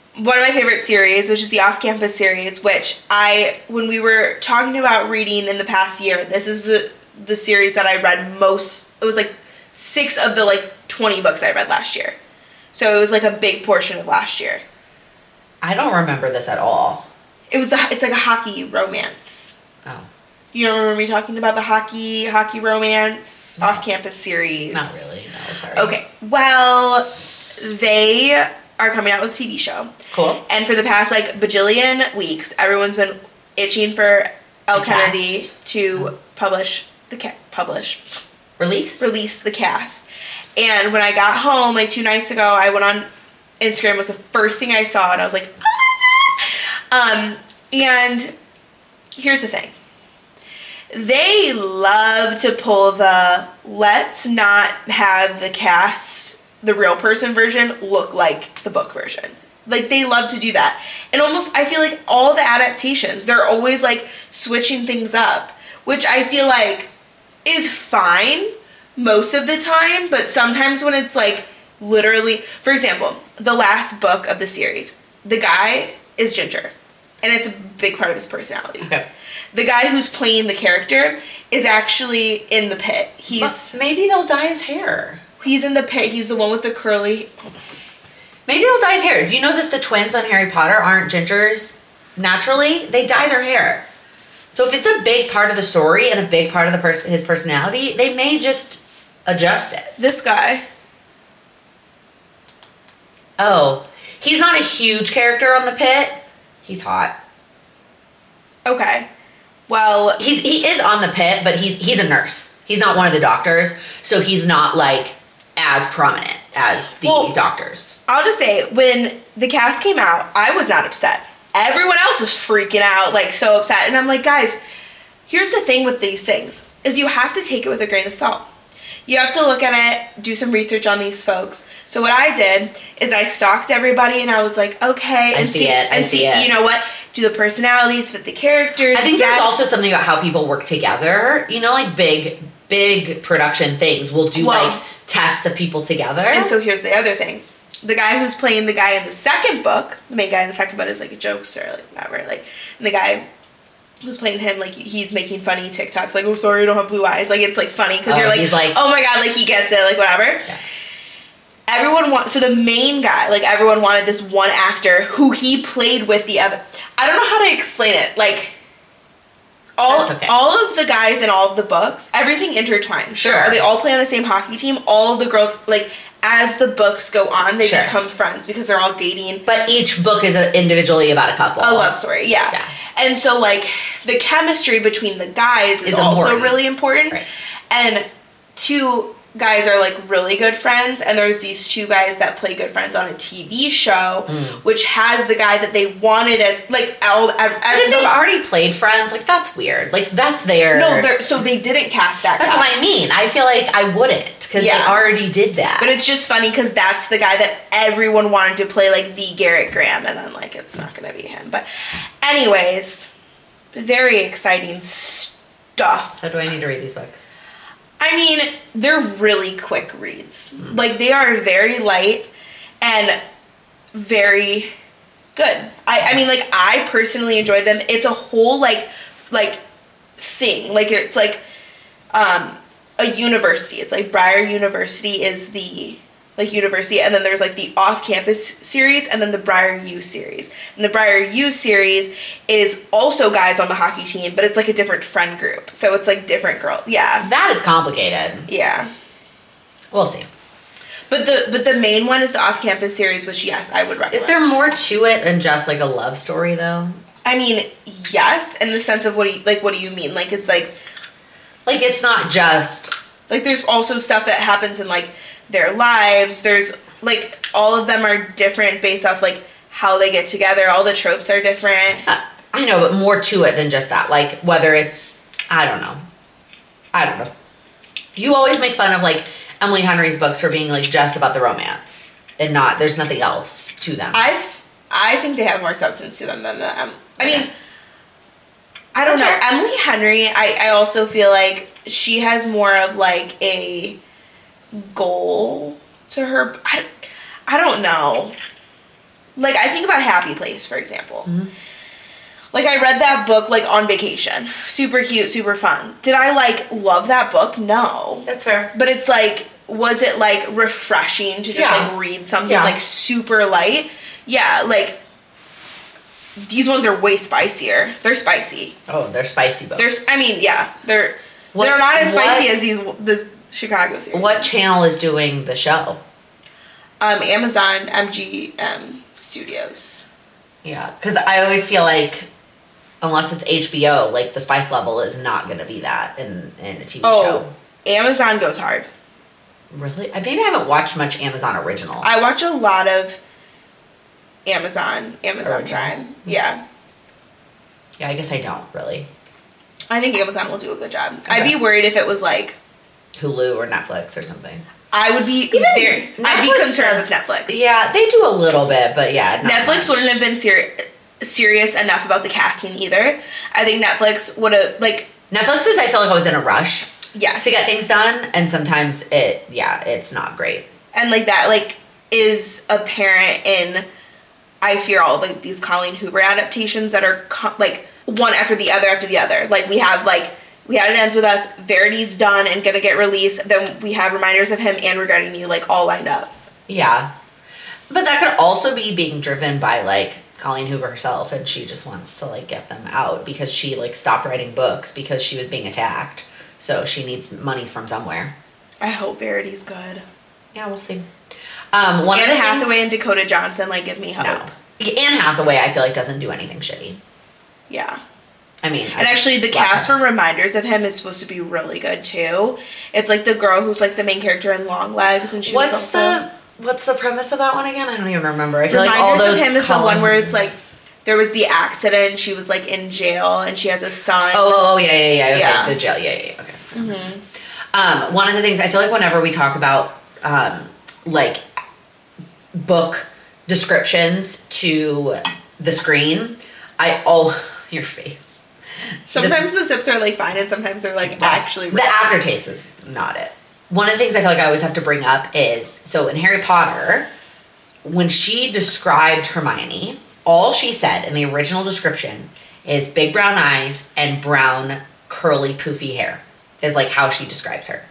one of my favorite series, which is the Off-Campus series, which I, when we were talking about reading in the past year, this is the the series that I read most. It was like six of the like twenty books I read last year. So it was like a big portion of last year. I don't remember this at all. It was the, it's like a hockey romance. Oh. You don't remember me talking about the hockey, hockey romance, no. Off-Campus series? Not really, no, sorry. Okay, well, they are coming out with a T V show. Cool. And for the past, like, bajillion weeks, everyone's been itching for Elle Kennedy to oh. publish the ca- publish. Release? Release the cast. And when I got home, like, two nights ago, I went on Instagram, was the first thing I saw, and I was like, ah! Um, and here's the thing. They love to pull the let's not have the cast, the real person version, look like the book version. Like, they love to do that. And almost, I feel like all the adaptations, they're always, like, switching things up, which I feel like is fine most of the time, but sometimes when it's, like, literally, for example, the last book of the series, the guy is ginger, and it's a big part of his personality. Okay. The guy who's playing the character is actually in the pit. He's but maybe they'll dye his hair. He's in the pit. He's the one with the curly. Maybe they'll dye his hair. Do you know that the twins on Harry Potter aren't gingers naturally? They dye their hair. So if it's a big part of the story and a big part of the pers- his personality, they may just adjust it. This guy. Oh, he's not a huge character on the pit. He's hot. Okay. Well, he's he is on the pit, but he's he's a nurse. He's not one of the doctors, so he's not like as prominent as the well, doctors. I'll just say, when the cast came out, I was not upset. Everyone else was freaking out, like so upset, and I'm like, guys, here's the thing with these things: is you have to take it with a grain of salt. You have to look at it, do some research on these folks. So what I did is I stalked everybody, and I was like, okay, I and see, see it. I and see, see it. You know what? Do the personalities fit the characters? I think yes. there's also something about how people work together. You know, like big, big production things will do well, like tests of people together. And so here's the other thing: the guy who's playing the guy in the second book, the main guy in the second book, is like a jokester, like whatever. Like, and the guy who's playing him, like he's making funny TikToks, like, "Oh, sorry, I don't have blue eyes." Like, it's like funny because oh, you're like, he's like, "Oh my god!" Like he gets it, like whatever. Yeah. Everyone want so the main guy, like everyone wanted this one actor who he played with the other. I don't know how to explain it. Like all okay. all of the guys in all of the books, everything intertwines. Sure, so they all play on the same hockey team. All of the girls, like as the books go on, they sure. become friends because they're all dating. But each book is a, individually about a couple. A love story, yeah. yeah. And so like the chemistry between the guys is, is also important. really important. Right. And two guys are like really good friends, and there's these two guys that play good friends on a T V show, mm. which has the guy that they wanted as like all. But if they've already played friends, like that's weird. Like that's their no. So they didn't cast that. That's guy. what I mean. I feel like I wouldn't because yeah. they already did that. But it's just funny because that's the guy that everyone wanted to play like the Garrett Graham, and I'm like, it's not gonna be him. But anyways, very exciting stuff. So do I need to read these books? I mean, they're really quick reads. Mm. Like, they are very light and very good. I, I mean, like, I personally enjoyed them. It's a whole, like, like, thing. Like, it's, like, um, a university. It's, like, Briar University is the, like, university. And then there's, like, the Off-Campus series and then the Briar U series. And the Briar U series is also guys on the hockey team, but it's, like, a different friend group. So it's, like, different girls. Yeah. That is complicated. Yeah. We'll see. But the but the main one is the Off-Campus series, which, yes, I would recommend. Is there more to it than just, like, a love story, though? I mean, yes, in the sense of what do you, like, what do you mean? Like, it's, like... Like, it's not just... Like, there's also stuff that happens in, like, their lives. There's, like, all of them are different based off, like, how they get together. All the tropes are different. Uh, I know, but more to it than just that. Like, whether it's... I don't know. I don't know. You always make fun of, like... Emily Henry's books for being, like, just about the romance and not, there's nothing else to them. I I think they have more substance to them than the, um, I mean, okay. I don't That's know. Fair. Emily Henry, I, I also feel like she has more of, like, a goal to her. I, I don't know. Like, I think about Happy Place, for example. Mm-hmm. Like, I read that book, like, on vacation. Super cute, super fun. Did I, like, love that book? No. That's fair. But it's, like, was it, like, refreshing to just, Yeah. like, read something, Yeah. like, super light? Yeah, like, these ones are way spicier. They're spicy. Oh, they're spicy books. There's, I mean, yeah, they're, What- they're not as spicy what- as these, the Chicago series. What channel is doing the show? Um, Amazon M G M Studios. Yeah, because I always feel like, unless it's H B O, like the spice level is not going to be that in, in a T V Oh, show. Amazon goes hard. Really? I maybe I haven't watched much Amazon original. I watch a lot of Amazon, Amazon Original. Prime. Yeah. yeah, I guess I don't really. I think Amazon will do a good job. Okay. I'd be worried if it was like, Hulu or Netflix or something. I would be Even very, I'd be Netflix concerned does- with Netflix. Yeah, they do a little bit, but yeah. not Netflix much. wouldn't have been ser- serious enough about the casting either. I think Netflix would have, like, Netflix is, I feel like I was in a rush yes. to get things done, and sometimes it, yeah, it's not great. And, like, that, like, is apparent in, I fear, all, like, these Colleen Hoover adaptations that are, co- like, one after the other after the other. Like, we have, like, We Had It Ends With Us, Verity's done and gonna get released. Then we have Reminders of Him and Regretting You, like, all lined up. Yeah. But that could also be being driven by, like, Colleen Hoover herself, and she just wants to, like, get them out because she, like, stopped writing books because she was being attacked. So she needs money from somewhere. I hope Verity's good. Yeah, we'll see. Um, one Anne of the Hathaway things, and Dakota Johnson, like, give me hope. no. Anne Hathaway, I feel like, doesn't do anything shitty. Yeah. I mean, And I actually, the love cast her. for Reminders of Him is supposed to be really good, too. It's, like, the girl who's, like, the main character in Long Legs, and she What's was also... the what's the premise of that one again? I don't even remember. I feel like all Reminders those of Him is the Colin- one where it's, like, there was the accident, she was, like, in jail, and she has a son. Oh, oh, oh, yeah, yeah, yeah. Okay. Yeah. The jail. Yeah, yeah, yeah. Okay. Mm-hmm. Um, one of the things I feel like whenever we talk about um, like book descriptions to the screen, I oh your face. Sometimes the sips are, like, fine, and sometimes they're, like, actually... The aftertaste is not it. One of the things I feel like I always have to bring up is so in Harry Potter, when she described Hermione, all she said in the original description is big brown eyes and brown curly poofy hair is like how she describes her.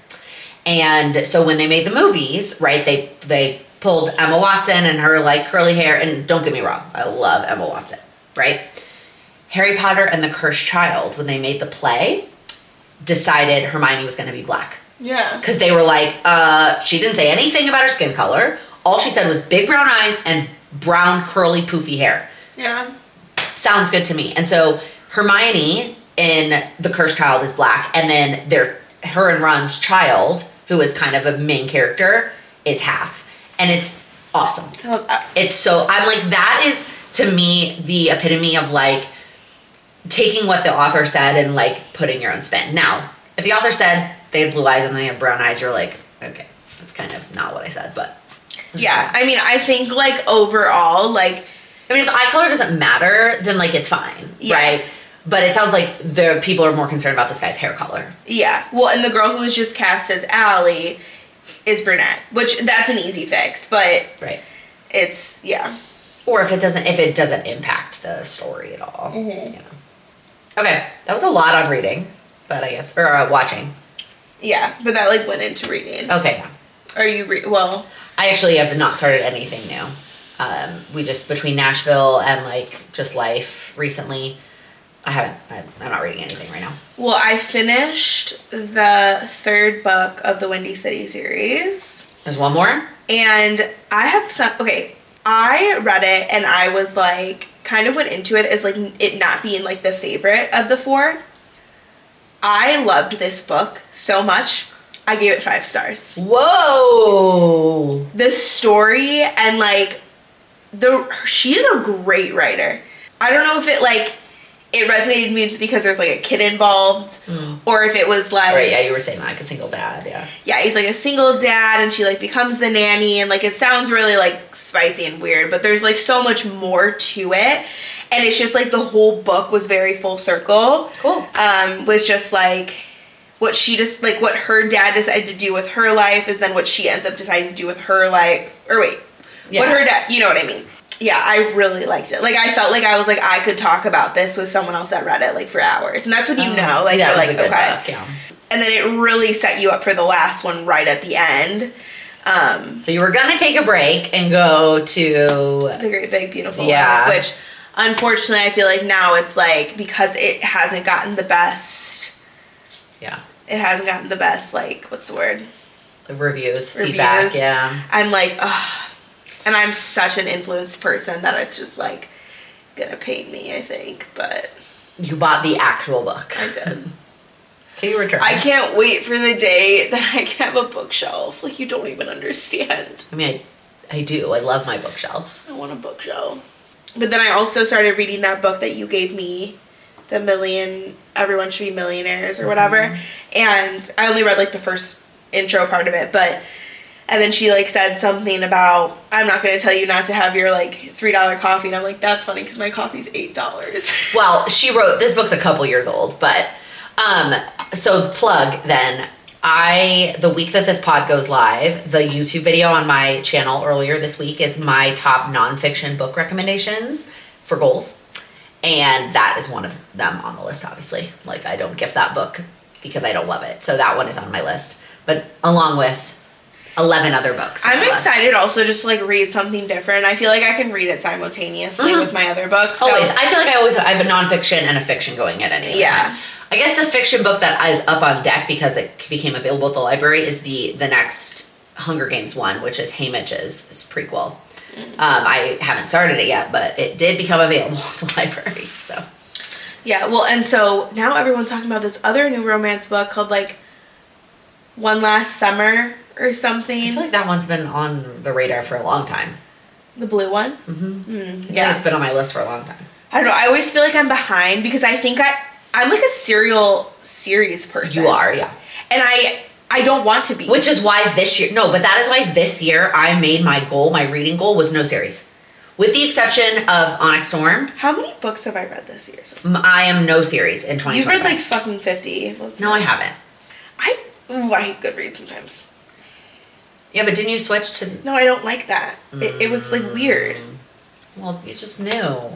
And so when they made the movies, right, they they pulled Emma Watson and her like curly hair, and don't get me wrong, I love Emma Watson, right? Harry Potter and the Cursed Child, when they made the play, decided Hermione was going to be black. Yeah. Because they were like, uh, she didn't say anything about her skin color. All she said was big brown eyes and brown curly poofy hair. Yeah. Sounds good to me. And so Hermione in The Cursed Child is black, and then their her and Ron's child, who is kind of a main character, is half. And it's awesome. I love that. It's so, I'm like, that is to me the epitome of like taking what the author said and like putting your own spin. Now, if the author said they had blue eyes and they have brown eyes, you're like, okay, that's kind of not what I said, but. Yeah, I mean, I think, like, overall, like... I mean, if the eye color doesn't matter, then like it's fine, Yeah. right? But it sounds like the people are more concerned about this guy's hair color. Yeah. Well, and the girl who was just cast as Allie is brunette, which that's an easy fix, but Right. it's, yeah. Or if it doesn't, if it doesn't impact the story at all. Mhm. You know. Okay, that was a lot on reading, but I guess or uh, watching. Yeah, but that, like, went into reading. Okay, yeah. Are you, re- well... I actually have not started anything new. Um, we just between Nashville and like just life recently. I haven't. I, I'm not reading anything right now. Well, I finished the third book of the Windy City series. There's one more. And I have some... Okay, I read it and I was, like... Kind of went into it as, like, it not being, like, the favorite of the four. I loved this book so much. I gave it five stars. Whoa! The story and, like, the... She is a great writer. I don't know if it, like... It resonated with me because there's, like, a kid involved. Mm. Or if it was, like... Right, yeah, you were saying like a single dad, yeah. Yeah, he's like a single dad and she like becomes the nanny and like it sounds really like spicy and weird, but there's like so much more to it. And it's just like the whole book was very full circle. Cool. Um, was just like what she just like what her dad decided to do with her life is then what she ends up deciding to do with her life. Or wait, Yeah. what her dad, you know what I mean. yeah, I really liked it. Like, I felt like I was like, I could talk about this with someone else that read it, like, for hours. And that's when you Oh, know, like, that you're was like, a good okay. book, yeah. And then it really set you up for the last one right at the end. Um, So you were gonna take a break and go to The Great Big Beautiful Yeah. Life, which, unfortunately, I feel like now it's like, because it hasn't gotten the best, yeah it hasn't gotten the best, like, what's the word? reviews, Reviews. feedback. Yeah, I'm like, ugh. And I'm such an influenced person that it's just, like, gonna pain me, I think. But you bought the actual book. I did. Can you return? I can't wait for the day that I can have a bookshelf. Like, you don't even understand. I mean, I, I do. I love my bookshelf. I want a bookshelf. But then I also started reading that book that you gave me, The Million, Everyone Should Be Millionaires or whatever. Mm-hmm. And I only read, like, the first intro part of it, but... And then she, like, said something about, I'm not going to tell you not to have your, like, three dollar coffee. And I'm like, that's funny because my coffee's eight dollars. Well, she wrote, this book's a couple years old, but, um, so plug then, I, the week that this pod goes live, the YouTube video on my channel earlier this week is my top nonfiction book recommendations for goals. And that is one of them on the list, obviously. Like, I don't gift that book because I don't love it. So that one is on my list. But along with eleven other books. I'm excited also just to, like, read something different. I feel like I can read it simultaneously mm-hmm. with my other books. So. Always. I feel like I always I have a nonfiction and a fiction going at any Yeah. time. I guess the fiction book that is up on deck because it became available at the library is the the next Hunger Games one, which is Haymitch's prequel. Mm-hmm. Um, I haven't started it yet, but it did become available at the library. So yeah, well, and so now everyone's talking about this other new romance book called, like, One Last Summer or something. I feel like that one's been on the radar for a long time. The blue one? Mm-hmm. Mm, yeah, yeah, it's been on my list for a long time. I don't know. I always feel like I'm behind because I think I I'm like a serial series person. You are, yeah. And I I don't want to be. Which is why this year, no, but that is why this year I made my goal, my reading goal was no series. With the exception of Onyx Storm. How many books have I read this year? I am no series in twenty twenty-five. You've read like fucking fifty. Let's no, I haven't. I, ooh, I hate Goodreads sometimes. Yeah, but didn't you switch to... No, I don't like that. Mm. It, it was, like, weird. Well, it's just new.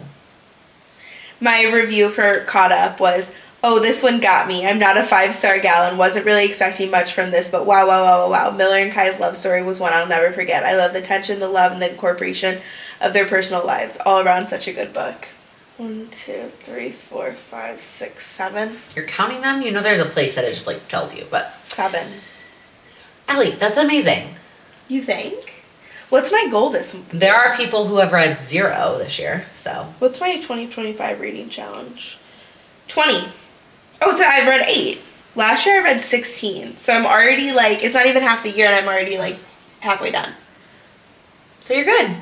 My review for Caught Up was, oh, this one got me. I'm not a five-star gal and wasn't really expecting much from this, but wow, wow, wow, wow, wow. Miller and Kai's love story was one I'll never forget. I love the tension, the love, and the incorporation of their personal lives. All around such a good book. One, two, three, four, five, six, seven. You're counting them? You know there's a place that it just, like, tells you, but... Seven. Ellie, that's amazing. You think? What's my goal this month? There are people who have read zero this year, so... What's my twenty twenty-five reading challenge? twenty. Oh, so I've read eight. Last year I read sixteen. So I'm already, like, it's not even half the year and I'm already, like, halfway done. So you're good.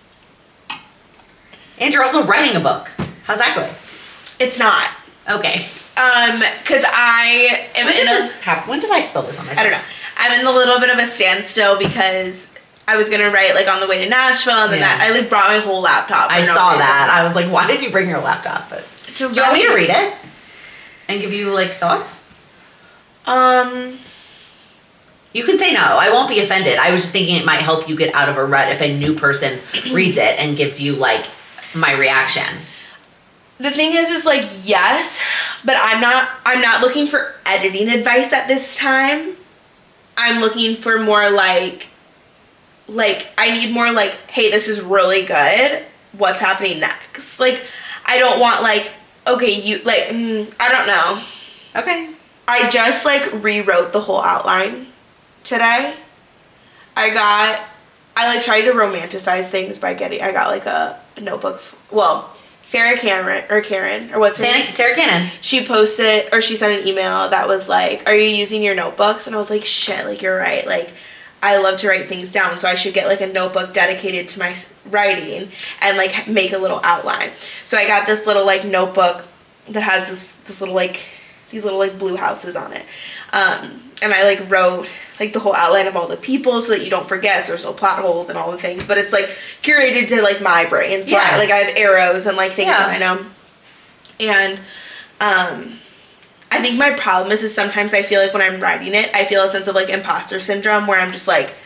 And you're also writing a book. How's that going? It's not. Okay. Um, because I am when in did a... This happen? When did I spill this on myself? I don't know. I'm in a little bit of a standstill because I was going to write, like, on the way to Nashville and then Yeah. that... I, like, brought my whole laptop. I no saw reason. that. I was like, why did you bring your laptop? But To do you want me to read it? And give you, like, thoughts? Um... You can say no. I won't be offended. I was just thinking it might help you get out of a rut if a new person reads it and gives you, like, my reaction. The thing is, is like, yes, but I'm not, I'm not looking for editing advice at this time. I'm looking for more like, like, I need more like, hey, this is really good. What's happening next? Like, I don't want like, okay, you, like, mm, I don't know. Okay. I just like rewrote the whole outline today. I got, I like tried to romanticize things by getting, I got like a, a notebook, well, Sarah Cameron, or Karen, or what's her Sarah, name? Sarah Cannon. She posted, or she sent an email that was like, are you using your notebooks? And I was like, shit, like, you're right. Like, I love to write things down, so I should get, like, a notebook dedicated to my writing and, like, make a little outline. So I got this little, like, notebook that has this, this little, like, these little, like, blue houses on it. Um, and I, like, wrote, like, the whole outline of all the people so that you don't forget, so there's no plot holes and all the things. But it's, like, curated to, like, my brain. So, yeah. I, like, I have arrows and, like, things yeah. that I know. And, um... I think my problem is, is sometimes I feel like when I'm writing it, I feel a sense of, like, imposter syndrome where I'm just like,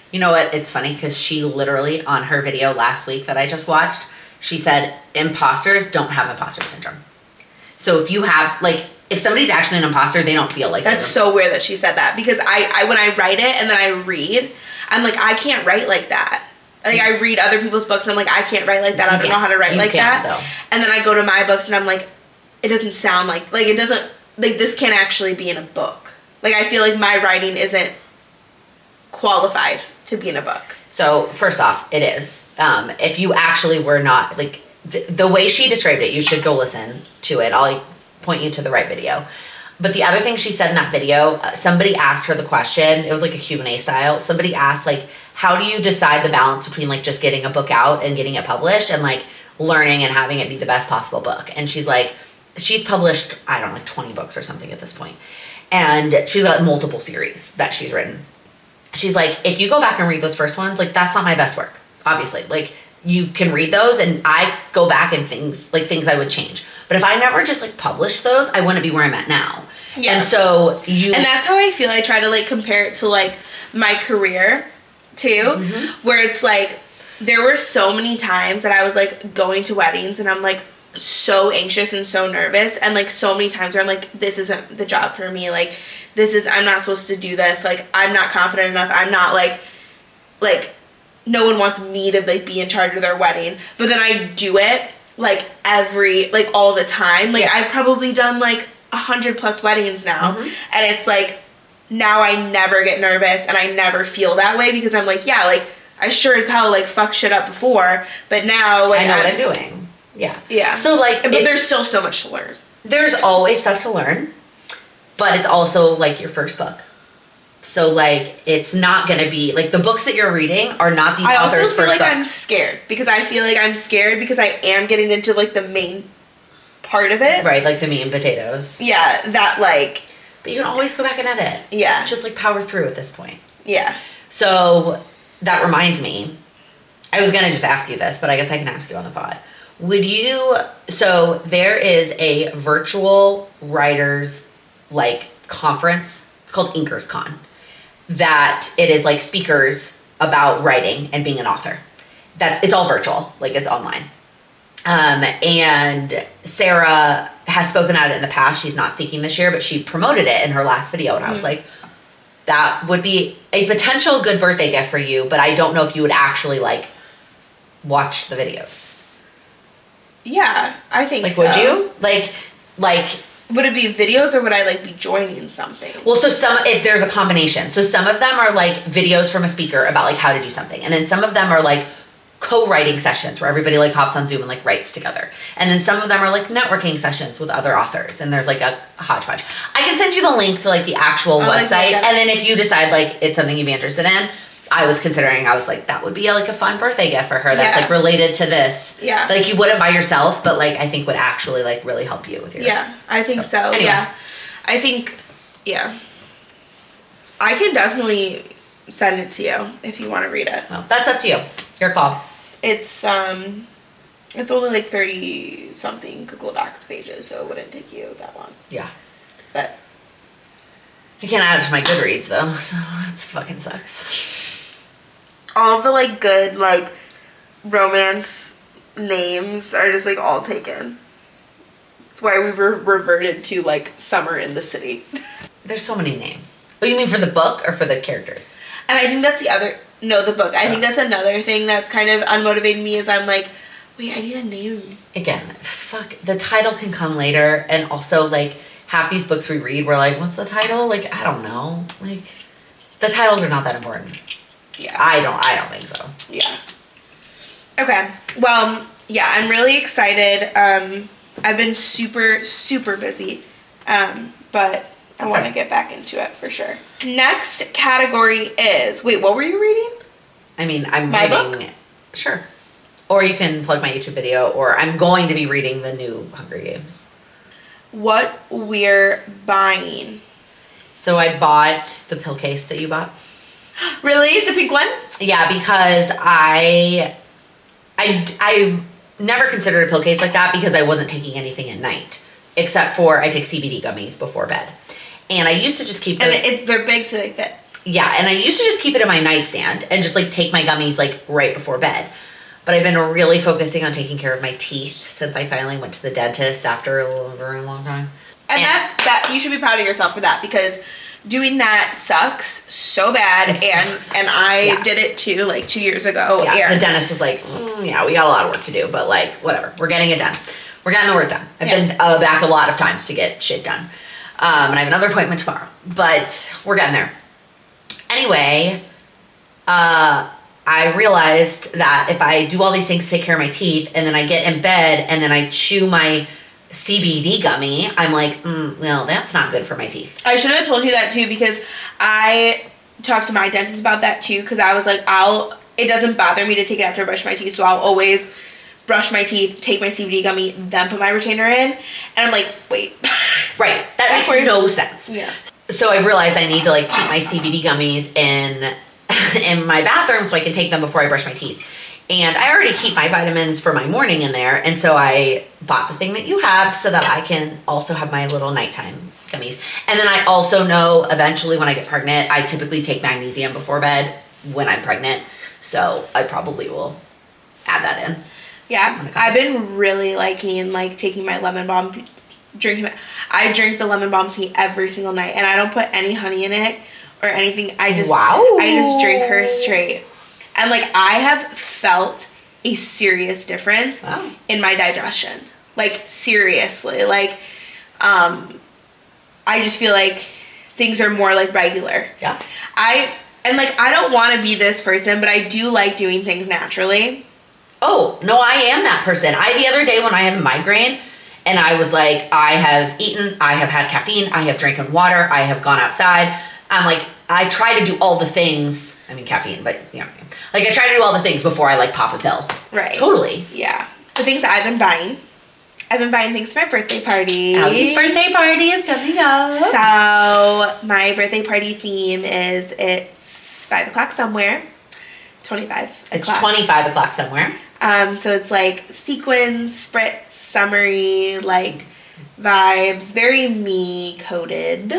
You know what? It's funny because she literally, on her video last week that I just watched, she said imposters don't have imposter syndrome. So if you have, like, if somebody's actually an imposter, they don't feel like That's so weird that she said that, because I, I when I write it and then I read, I'm like, I can't write like that. Like, I read other people's books and I'm like, I can't write like that. I don't know how to write you like can, that. Though. And then I go to my books and I'm like, it doesn't sound like, like, it doesn't, like, this can't actually be in a book. Like, I feel like my writing isn't qualified to be in a book. So, first off, it is. Um, if you actually were not, like, the, the way she described it, you should go listen to it. I'll point you to the right video. But the other thing she said in that video, uh, somebody asked her the question, it was like a Q and A style. Somebody asked, like, how do you decide the balance between, like, just getting a book out and getting it published and, like, learning and having it be the best possible book? And she's like, she's published, I don't know, like twenty books or something at this point. And she's got multiple series that she's written. She's like, if you go back and read those first ones, like, that's not my best work, obviously. Like, you can read those and I go back and things, like, things I would change. But if I never just, like, published those, I wouldn't be where I'm at now. Yeah. And so you... And that's how I feel. I try to, like, compare it to, like, my career, too. Mm-hmm. Where it's, like, there were so many times that I was, like, going to weddings and I'm, like, so anxious and so nervous. And, like, so many times where I'm, like, this isn't the job for me. Like, this is... I'm not supposed to do this. Like, I'm not confident enough. I'm not, like... Like... No one wants me to, like, be in charge of their wedding. But then I do it, like, every... Like, all the time. Like, yeah. I've probably done, like... a hundred plus weddings now, mm-hmm. and it's like now I never get nervous and I never feel that way because I'm like, yeah, like I sure as hell like fuck shit up before, but now like I know I'm, what I'm doing. Yeah, yeah. So like, but there's still so much to learn. There's always stuff to learn, but it's also like your first book. So like, it's not gonna be like the books that you're reading are not these I authors' also feel first like books. I'm scared because I feel like I'm scared because I am getting into like the main part of it, right? Like the meat and potatoes. Yeah, that like. But you can always go back and edit. Yeah, just like power through at this point. Yeah. So that reminds me, I was gonna just ask you this, but I guess I can ask you on the pod. Would you? So there is a virtual writers like conference. It's called Inkers Con. That it is like speakers about writing and being an author. That's it's all virtual, like it's online. Um, and Sarah has spoken at it in the past. She's not speaking this year, but she promoted it in her last video. And I was like, that would be a potential good birthday gift for you, but I don't know if you would actually like watch the videos. Yeah, I think like, so. Like, would you? Like, like... Would it be videos or would I like be joining something? Well, so some, it, there's a combination. So some of them are like videos from a speaker about like how to do something. And then some of them are like co-writing sessions where everybody like hops on Zoom and like writes together. And then some of them are like networking sessions with other authors, and there's like a, a hodgepodge. I can send you the link to like the actual I'll website, like and then if you decide like it's something you'd be interested in, I was considering, I was like, that would be a, like a fun birthday gift for her that's yeah. like related to this. Yeah. Like you wouldn't buy yourself, but like I think would actually like really help you with your... Yeah, I think so. so. Anyway. Yeah. I think, yeah. I can definitely send it to you if you want to read it. Well, that's up to you. Your call. It's um, it's only like thirty something Google Docs pages, so it wouldn't take you that long. Yeah, but I can't add it to my Goodreads though, so that fucking sucks. All of the like good like romance names are just like all taken. That's why we were reverted to like Summer in the City. There's so many names. Oh, you mean for the book or for the characters? And I think that's the other. No, the book. I think that's another thing that's kind of unmotivating me is I'm like, wait, I need a name. Again, fuck, the title can come later, and also, like, half these books we read, we're like, what's the title? Like, I don't know. Like, the titles are not that important. Yeah. I don't, I don't think so. Yeah. Okay. Well, yeah, I'm really excited. Um, I've been super, super busy. Um, but I want to get back into it for sure. Next category is, wait, what were you reading? I mean, I'm my reading, book? Sure. Or you can plug my YouTube video, or I'm going to be reading the new Hunger Games. What we're buying. So I bought the pill case that you bought. Really? The pink one? Yeah, because I, I, I never considered a pill case like that because I wasn't taking anything at night, except for I take C B D gummies before bed. And I used to just keep those. And it's, they're big so they fit. Yeah, and I used to just keep it in my nightstand and just like take my gummies like right before bed. But I've been really focusing on taking care of my teeth since I finally went to the dentist after a very long time. And, and that that you should be proud of yourself for that, because doing that sucks so bad. And sucks. and I yeah. did it too, like two years ago. Yeah, and the dentist was like, mm, yeah, we got a lot of work to do, but like whatever, we're getting it done. We're getting the work done. I've yeah. been uh, back a lot of times to get shit done. Um, and I have another appointment tomorrow, but we're getting there. Anyway, uh, I realized that if I do all these things to take care of my teeth and then I get in bed and then I chew my C B D gummy, I'm like, mm, well, that's not good for my teeth. I should have told you that too, because I talked to my dentist about that too, because I was like, I'll, it doesn't bother me to take it after I brush my teeth, so I'll always brush my teeth, take my C B D gummy, then put my retainer in. And I'm like, wait. Right. That makes no sense. Yeah. So I've realized I need to like keep my C B D gummies in in my bathroom so I can take them before I brush my teeth. And I already keep my vitamins for my morning in there, and so I bought the thing that you have so that I can also have my little nighttime gummies. And then I also know eventually when I get pregnant, I typically take magnesium before bed when I'm pregnant, so I probably will add that in. Yeah, I've been really liking like taking my lemon balm, drinking my, I drink the lemon balm tea every single night, and I don't put any honey in it or anything. I just wow. I just drink her straight. And like I have felt a serious difference wow. in my digestion. Like seriously, like um I just feel like things are more like regular. Yeah. I and like I don't want to be this person, but I do like doing things naturally. Oh, no, I am that person. I, the other day when I had a migraine and I was like, I have eaten, I have had caffeine, I have drinking water, I have gone outside. I'm like, I try to do all the things. I mean, caffeine, but you know, like I try to do all the things before I like pop a pill. Right. Totally. Yeah. The things I've been buying. I've been buying things for my birthday party. Albie's birthday party is coming up. So my birthday party theme is it's five o'clock somewhere. twenty-five It's o'clock. twenty-five o'clock somewhere. Um, so it's like sequins, spritz, summery, like vibes, very me coded.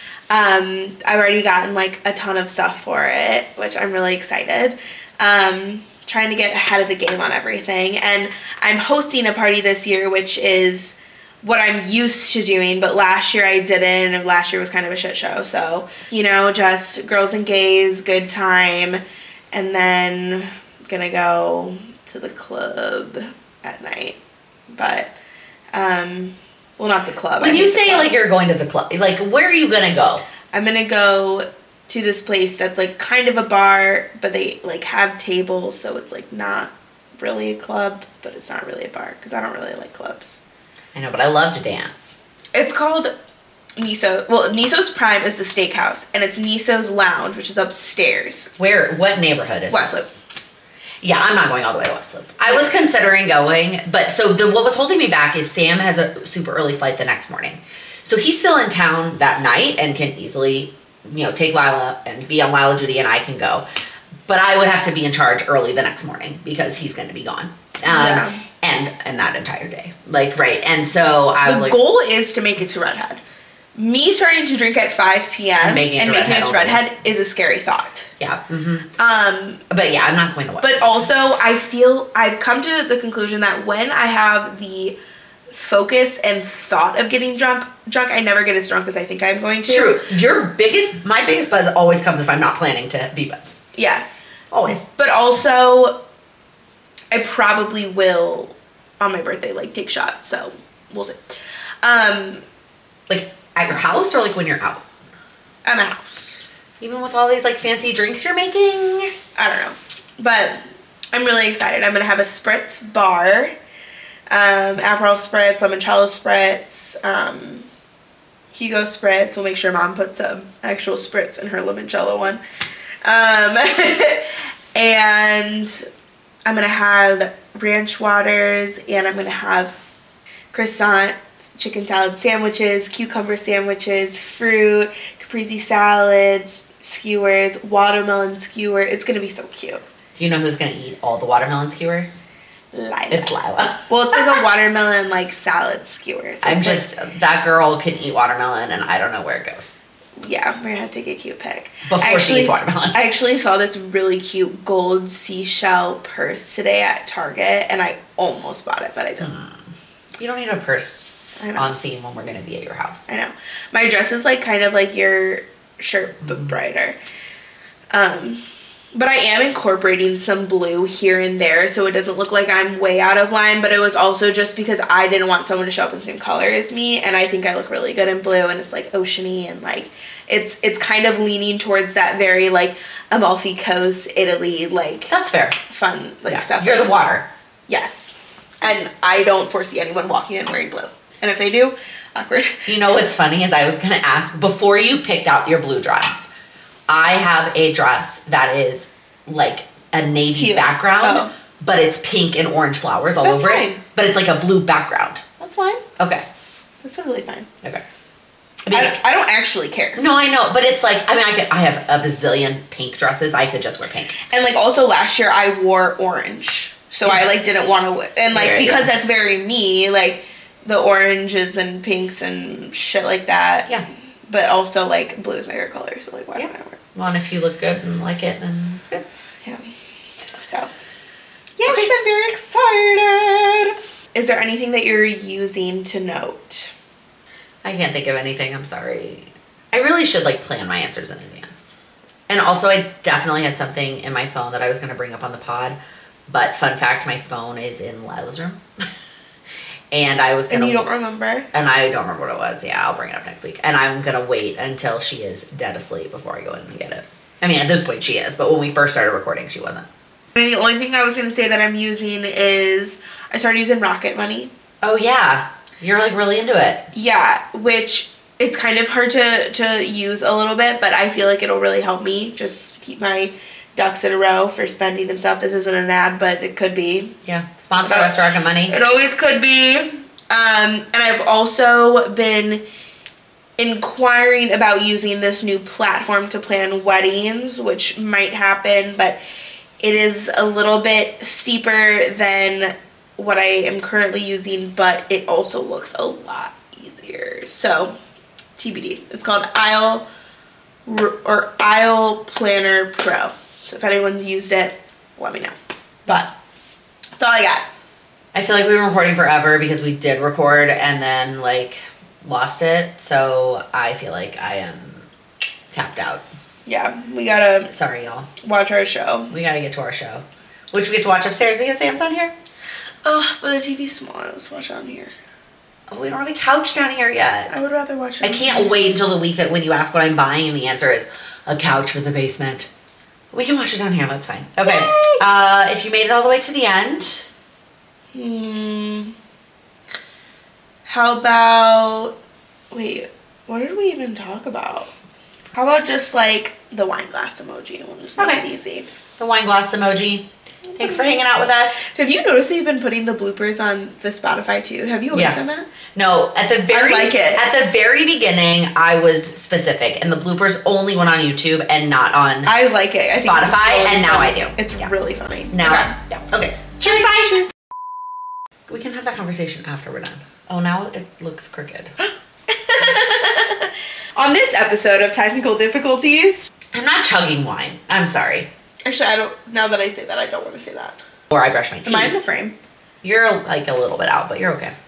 Um, I've already gotten like a ton of stuff for it, which I'm really excited. Um, trying to get ahead of the game on everything. And I'm hosting a party this year, which is what I'm used to doing, but last year I didn't, and last year was kind of a shit show. So, you know, just girls and gays, good time, and then gonna go to the club at night. But, um, well, not the club. When I you say club. like you're going to the club, like where are you gonna go? I'm gonna go to this place that's like kind of a bar, but they like have tables, so it's like not really a club, but it's not really a bar because I don't really like clubs. I know, but I love to dance. It's called Niso. Well, Niso's Prime is the steakhouse, and it's Niso's Lounge, which is upstairs. Where? What neighborhood is Westloop. this? Yeah, I'm not going all the way to Westloop. I was considering going, but so the what was holding me back is Sam has a super early flight the next morning. So he's still in town that night and can easily, you know, take Lila and be on Lila duty, and I can go. But I would have to be in charge early the next morning because he's going to be gone. Um, yeah. And and that entire day. Like, right. And so I was the like... The goal is to make it to Redhead. Me starting to drink at five p.m. and making it to, and making Redhead, it to Redhead is a scary thought. Yeah. Mm-hmm. Um, but yeah, I'm not going to watch. But also, I feel I've come to the conclusion that when I have the focus and thought of getting drunk, drunk, I never get as drunk as I think I'm going to. True. Your biggest, my biggest buzz always comes if I'm not planning to be buzzed. Yeah. Always. But also, I probably will on my birthday, like take shots. So we'll see. Um, like. At your house or like when you're out? At my house. Even with all these like fancy drinks you're making? I don't know. But I'm really excited. I'm going to have a spritz bar. Um, Aperol spritz, limoncello spritz, um, Hugo spritz. We'll make sure Mom puts some actual spritz in her limoncello one. Um, and I'm going to have ranch waters, and I'm going to have croissant, chicken salad sandwiches, cucumber sandwiches, fruit, caprese salads, skewers, watermelon skewer. It's going to be so cute. Do you know who's going to eat all the watermelon skewers? Lila. It's Lila. Well, it's like a watermelon like salad skewer. So I'm just, like, that girl can eat watermelon and I don't know where it goes. yeah, we're gonna take a cute pic. Before I she eats watermelon. I actually saw this really cute gold seashell purse today at Target, and I almost bought it, but I didn't. Mm. You don't need a purse on theme when we're gonna be at your house. I know. My dress is like kind of like your shirt, but brighter. Um, but I am incorporating some blue here and there, so it doesn't look like I'm way out of line, but it was also just because I didn't want someone to show up in the same color as me, and I think I look really good in blue, and it's like oceany, and like it's it's kind of leaning towards that very like Amalfi Coast, Italy, like That's fair. fun like Yeah. stuff. You're the water. Yes. And I don't foresee anyone walking in wearing blue. And if they do, awkward. You know what's funny is I was gonna ask, before you picked out your blue dress, I have a dress that is like a navy Teal. background, Oh. but it's pink and orange flowers all That's over fine. it. But it's like a blue background. That's fine. Okay. That's totally fine. Okay. I mean, I, I don't actually care. no, I know, but it's like, I mean, I could, I have a bazillion pink dresses. I could just wear pink. And like also last year I wore orange. So I like didn't want to wear, and like Very because good. that's very me, like the oranges and pinks and shit like that. Yeah. But also like blue is my favorite color, so like why Yeah. don't I wear it? Well, and if you look good and like it, then it's good. Yeah. So yes, I'm very excited. Is there anything that you're using to note? I can't think of anything. I'm sorry. I really should like plan my answers in advance. And also, I definitely had something in my phone that I was going to bring up on the pod. But fun fact, my phone is in Lila's room. And I was going to... And you don't remember? And I don't remember what it was. Yeah, I'll bring it up next week. And I'm going to wait until she is dead asleep before I go in and get it. I mean, at this point she is. But when we first started recording, she wasn't. I mean, the only thing I was going to say that I'm using is I started using Rocket Money. Oh, yeah. You're like really into it. Yeah, which it's kind of hard to, to use a little bit, but I feel like it'll really help me just keep my ducks in a row for spending and stuff. This isn't an ad, but it could be. Yeah. Sponsor Uh, us, Rocket Money. It always could be. Um, and I've also been inquiring about using this new platform to plan weddings, which might happen, but it is a little bit steeper than what I am currently using, but it also looks a lot easier. So, T B D. It's called Aisle or Aisle Planner Pro. So if anyone's used it, let me know. But that's all I got. I feel like we've been recording forever because we did record and then like lost it. So I feel like I am tapped out. Yeah, we gotta Sorry, y'all. watch our show. We gotta get to our show, which we get to watch upstairs because Sam's on here. Oh, but the T V's small. I was watch on here. Oh, we don't have a couch down here yet. I would rather watch it. I can't wait until the week that when you ask what I'm buying and the answer is a couch for the basement. We can watch it down here. That's fine. Okay. Yay! Uh, if you made it all the way to the end, Hmm. How about... Wait, what did we even talk about? How about just, like, the wine glass emoji? We'll just make Okay. it easy. the wine glass emoji. Thanks for hanging out with us. Have you noticed that you've been putting the bloopers on the Spotify, too? Have you always Yeah. done that? No, at the very like it. at the very beginning, I was specific, and the bloopers only went on YouTube and not on I like it. I think it's Spotify, really and now funny. I do. It's Yeah. really funny. now. Okay. Yeah. Okay. Cheers. Bye. Cheers. We can have that conversation after we're done. Oh, now it looks crooked. On this episode of Technical Difficulties... I'm not chugging wine. I'm sorry. Actually, I don't... Now that I say that, I don't want to say that. Or I brush my teeth. Am I in the frame? You're like a little bit out, but you're okay.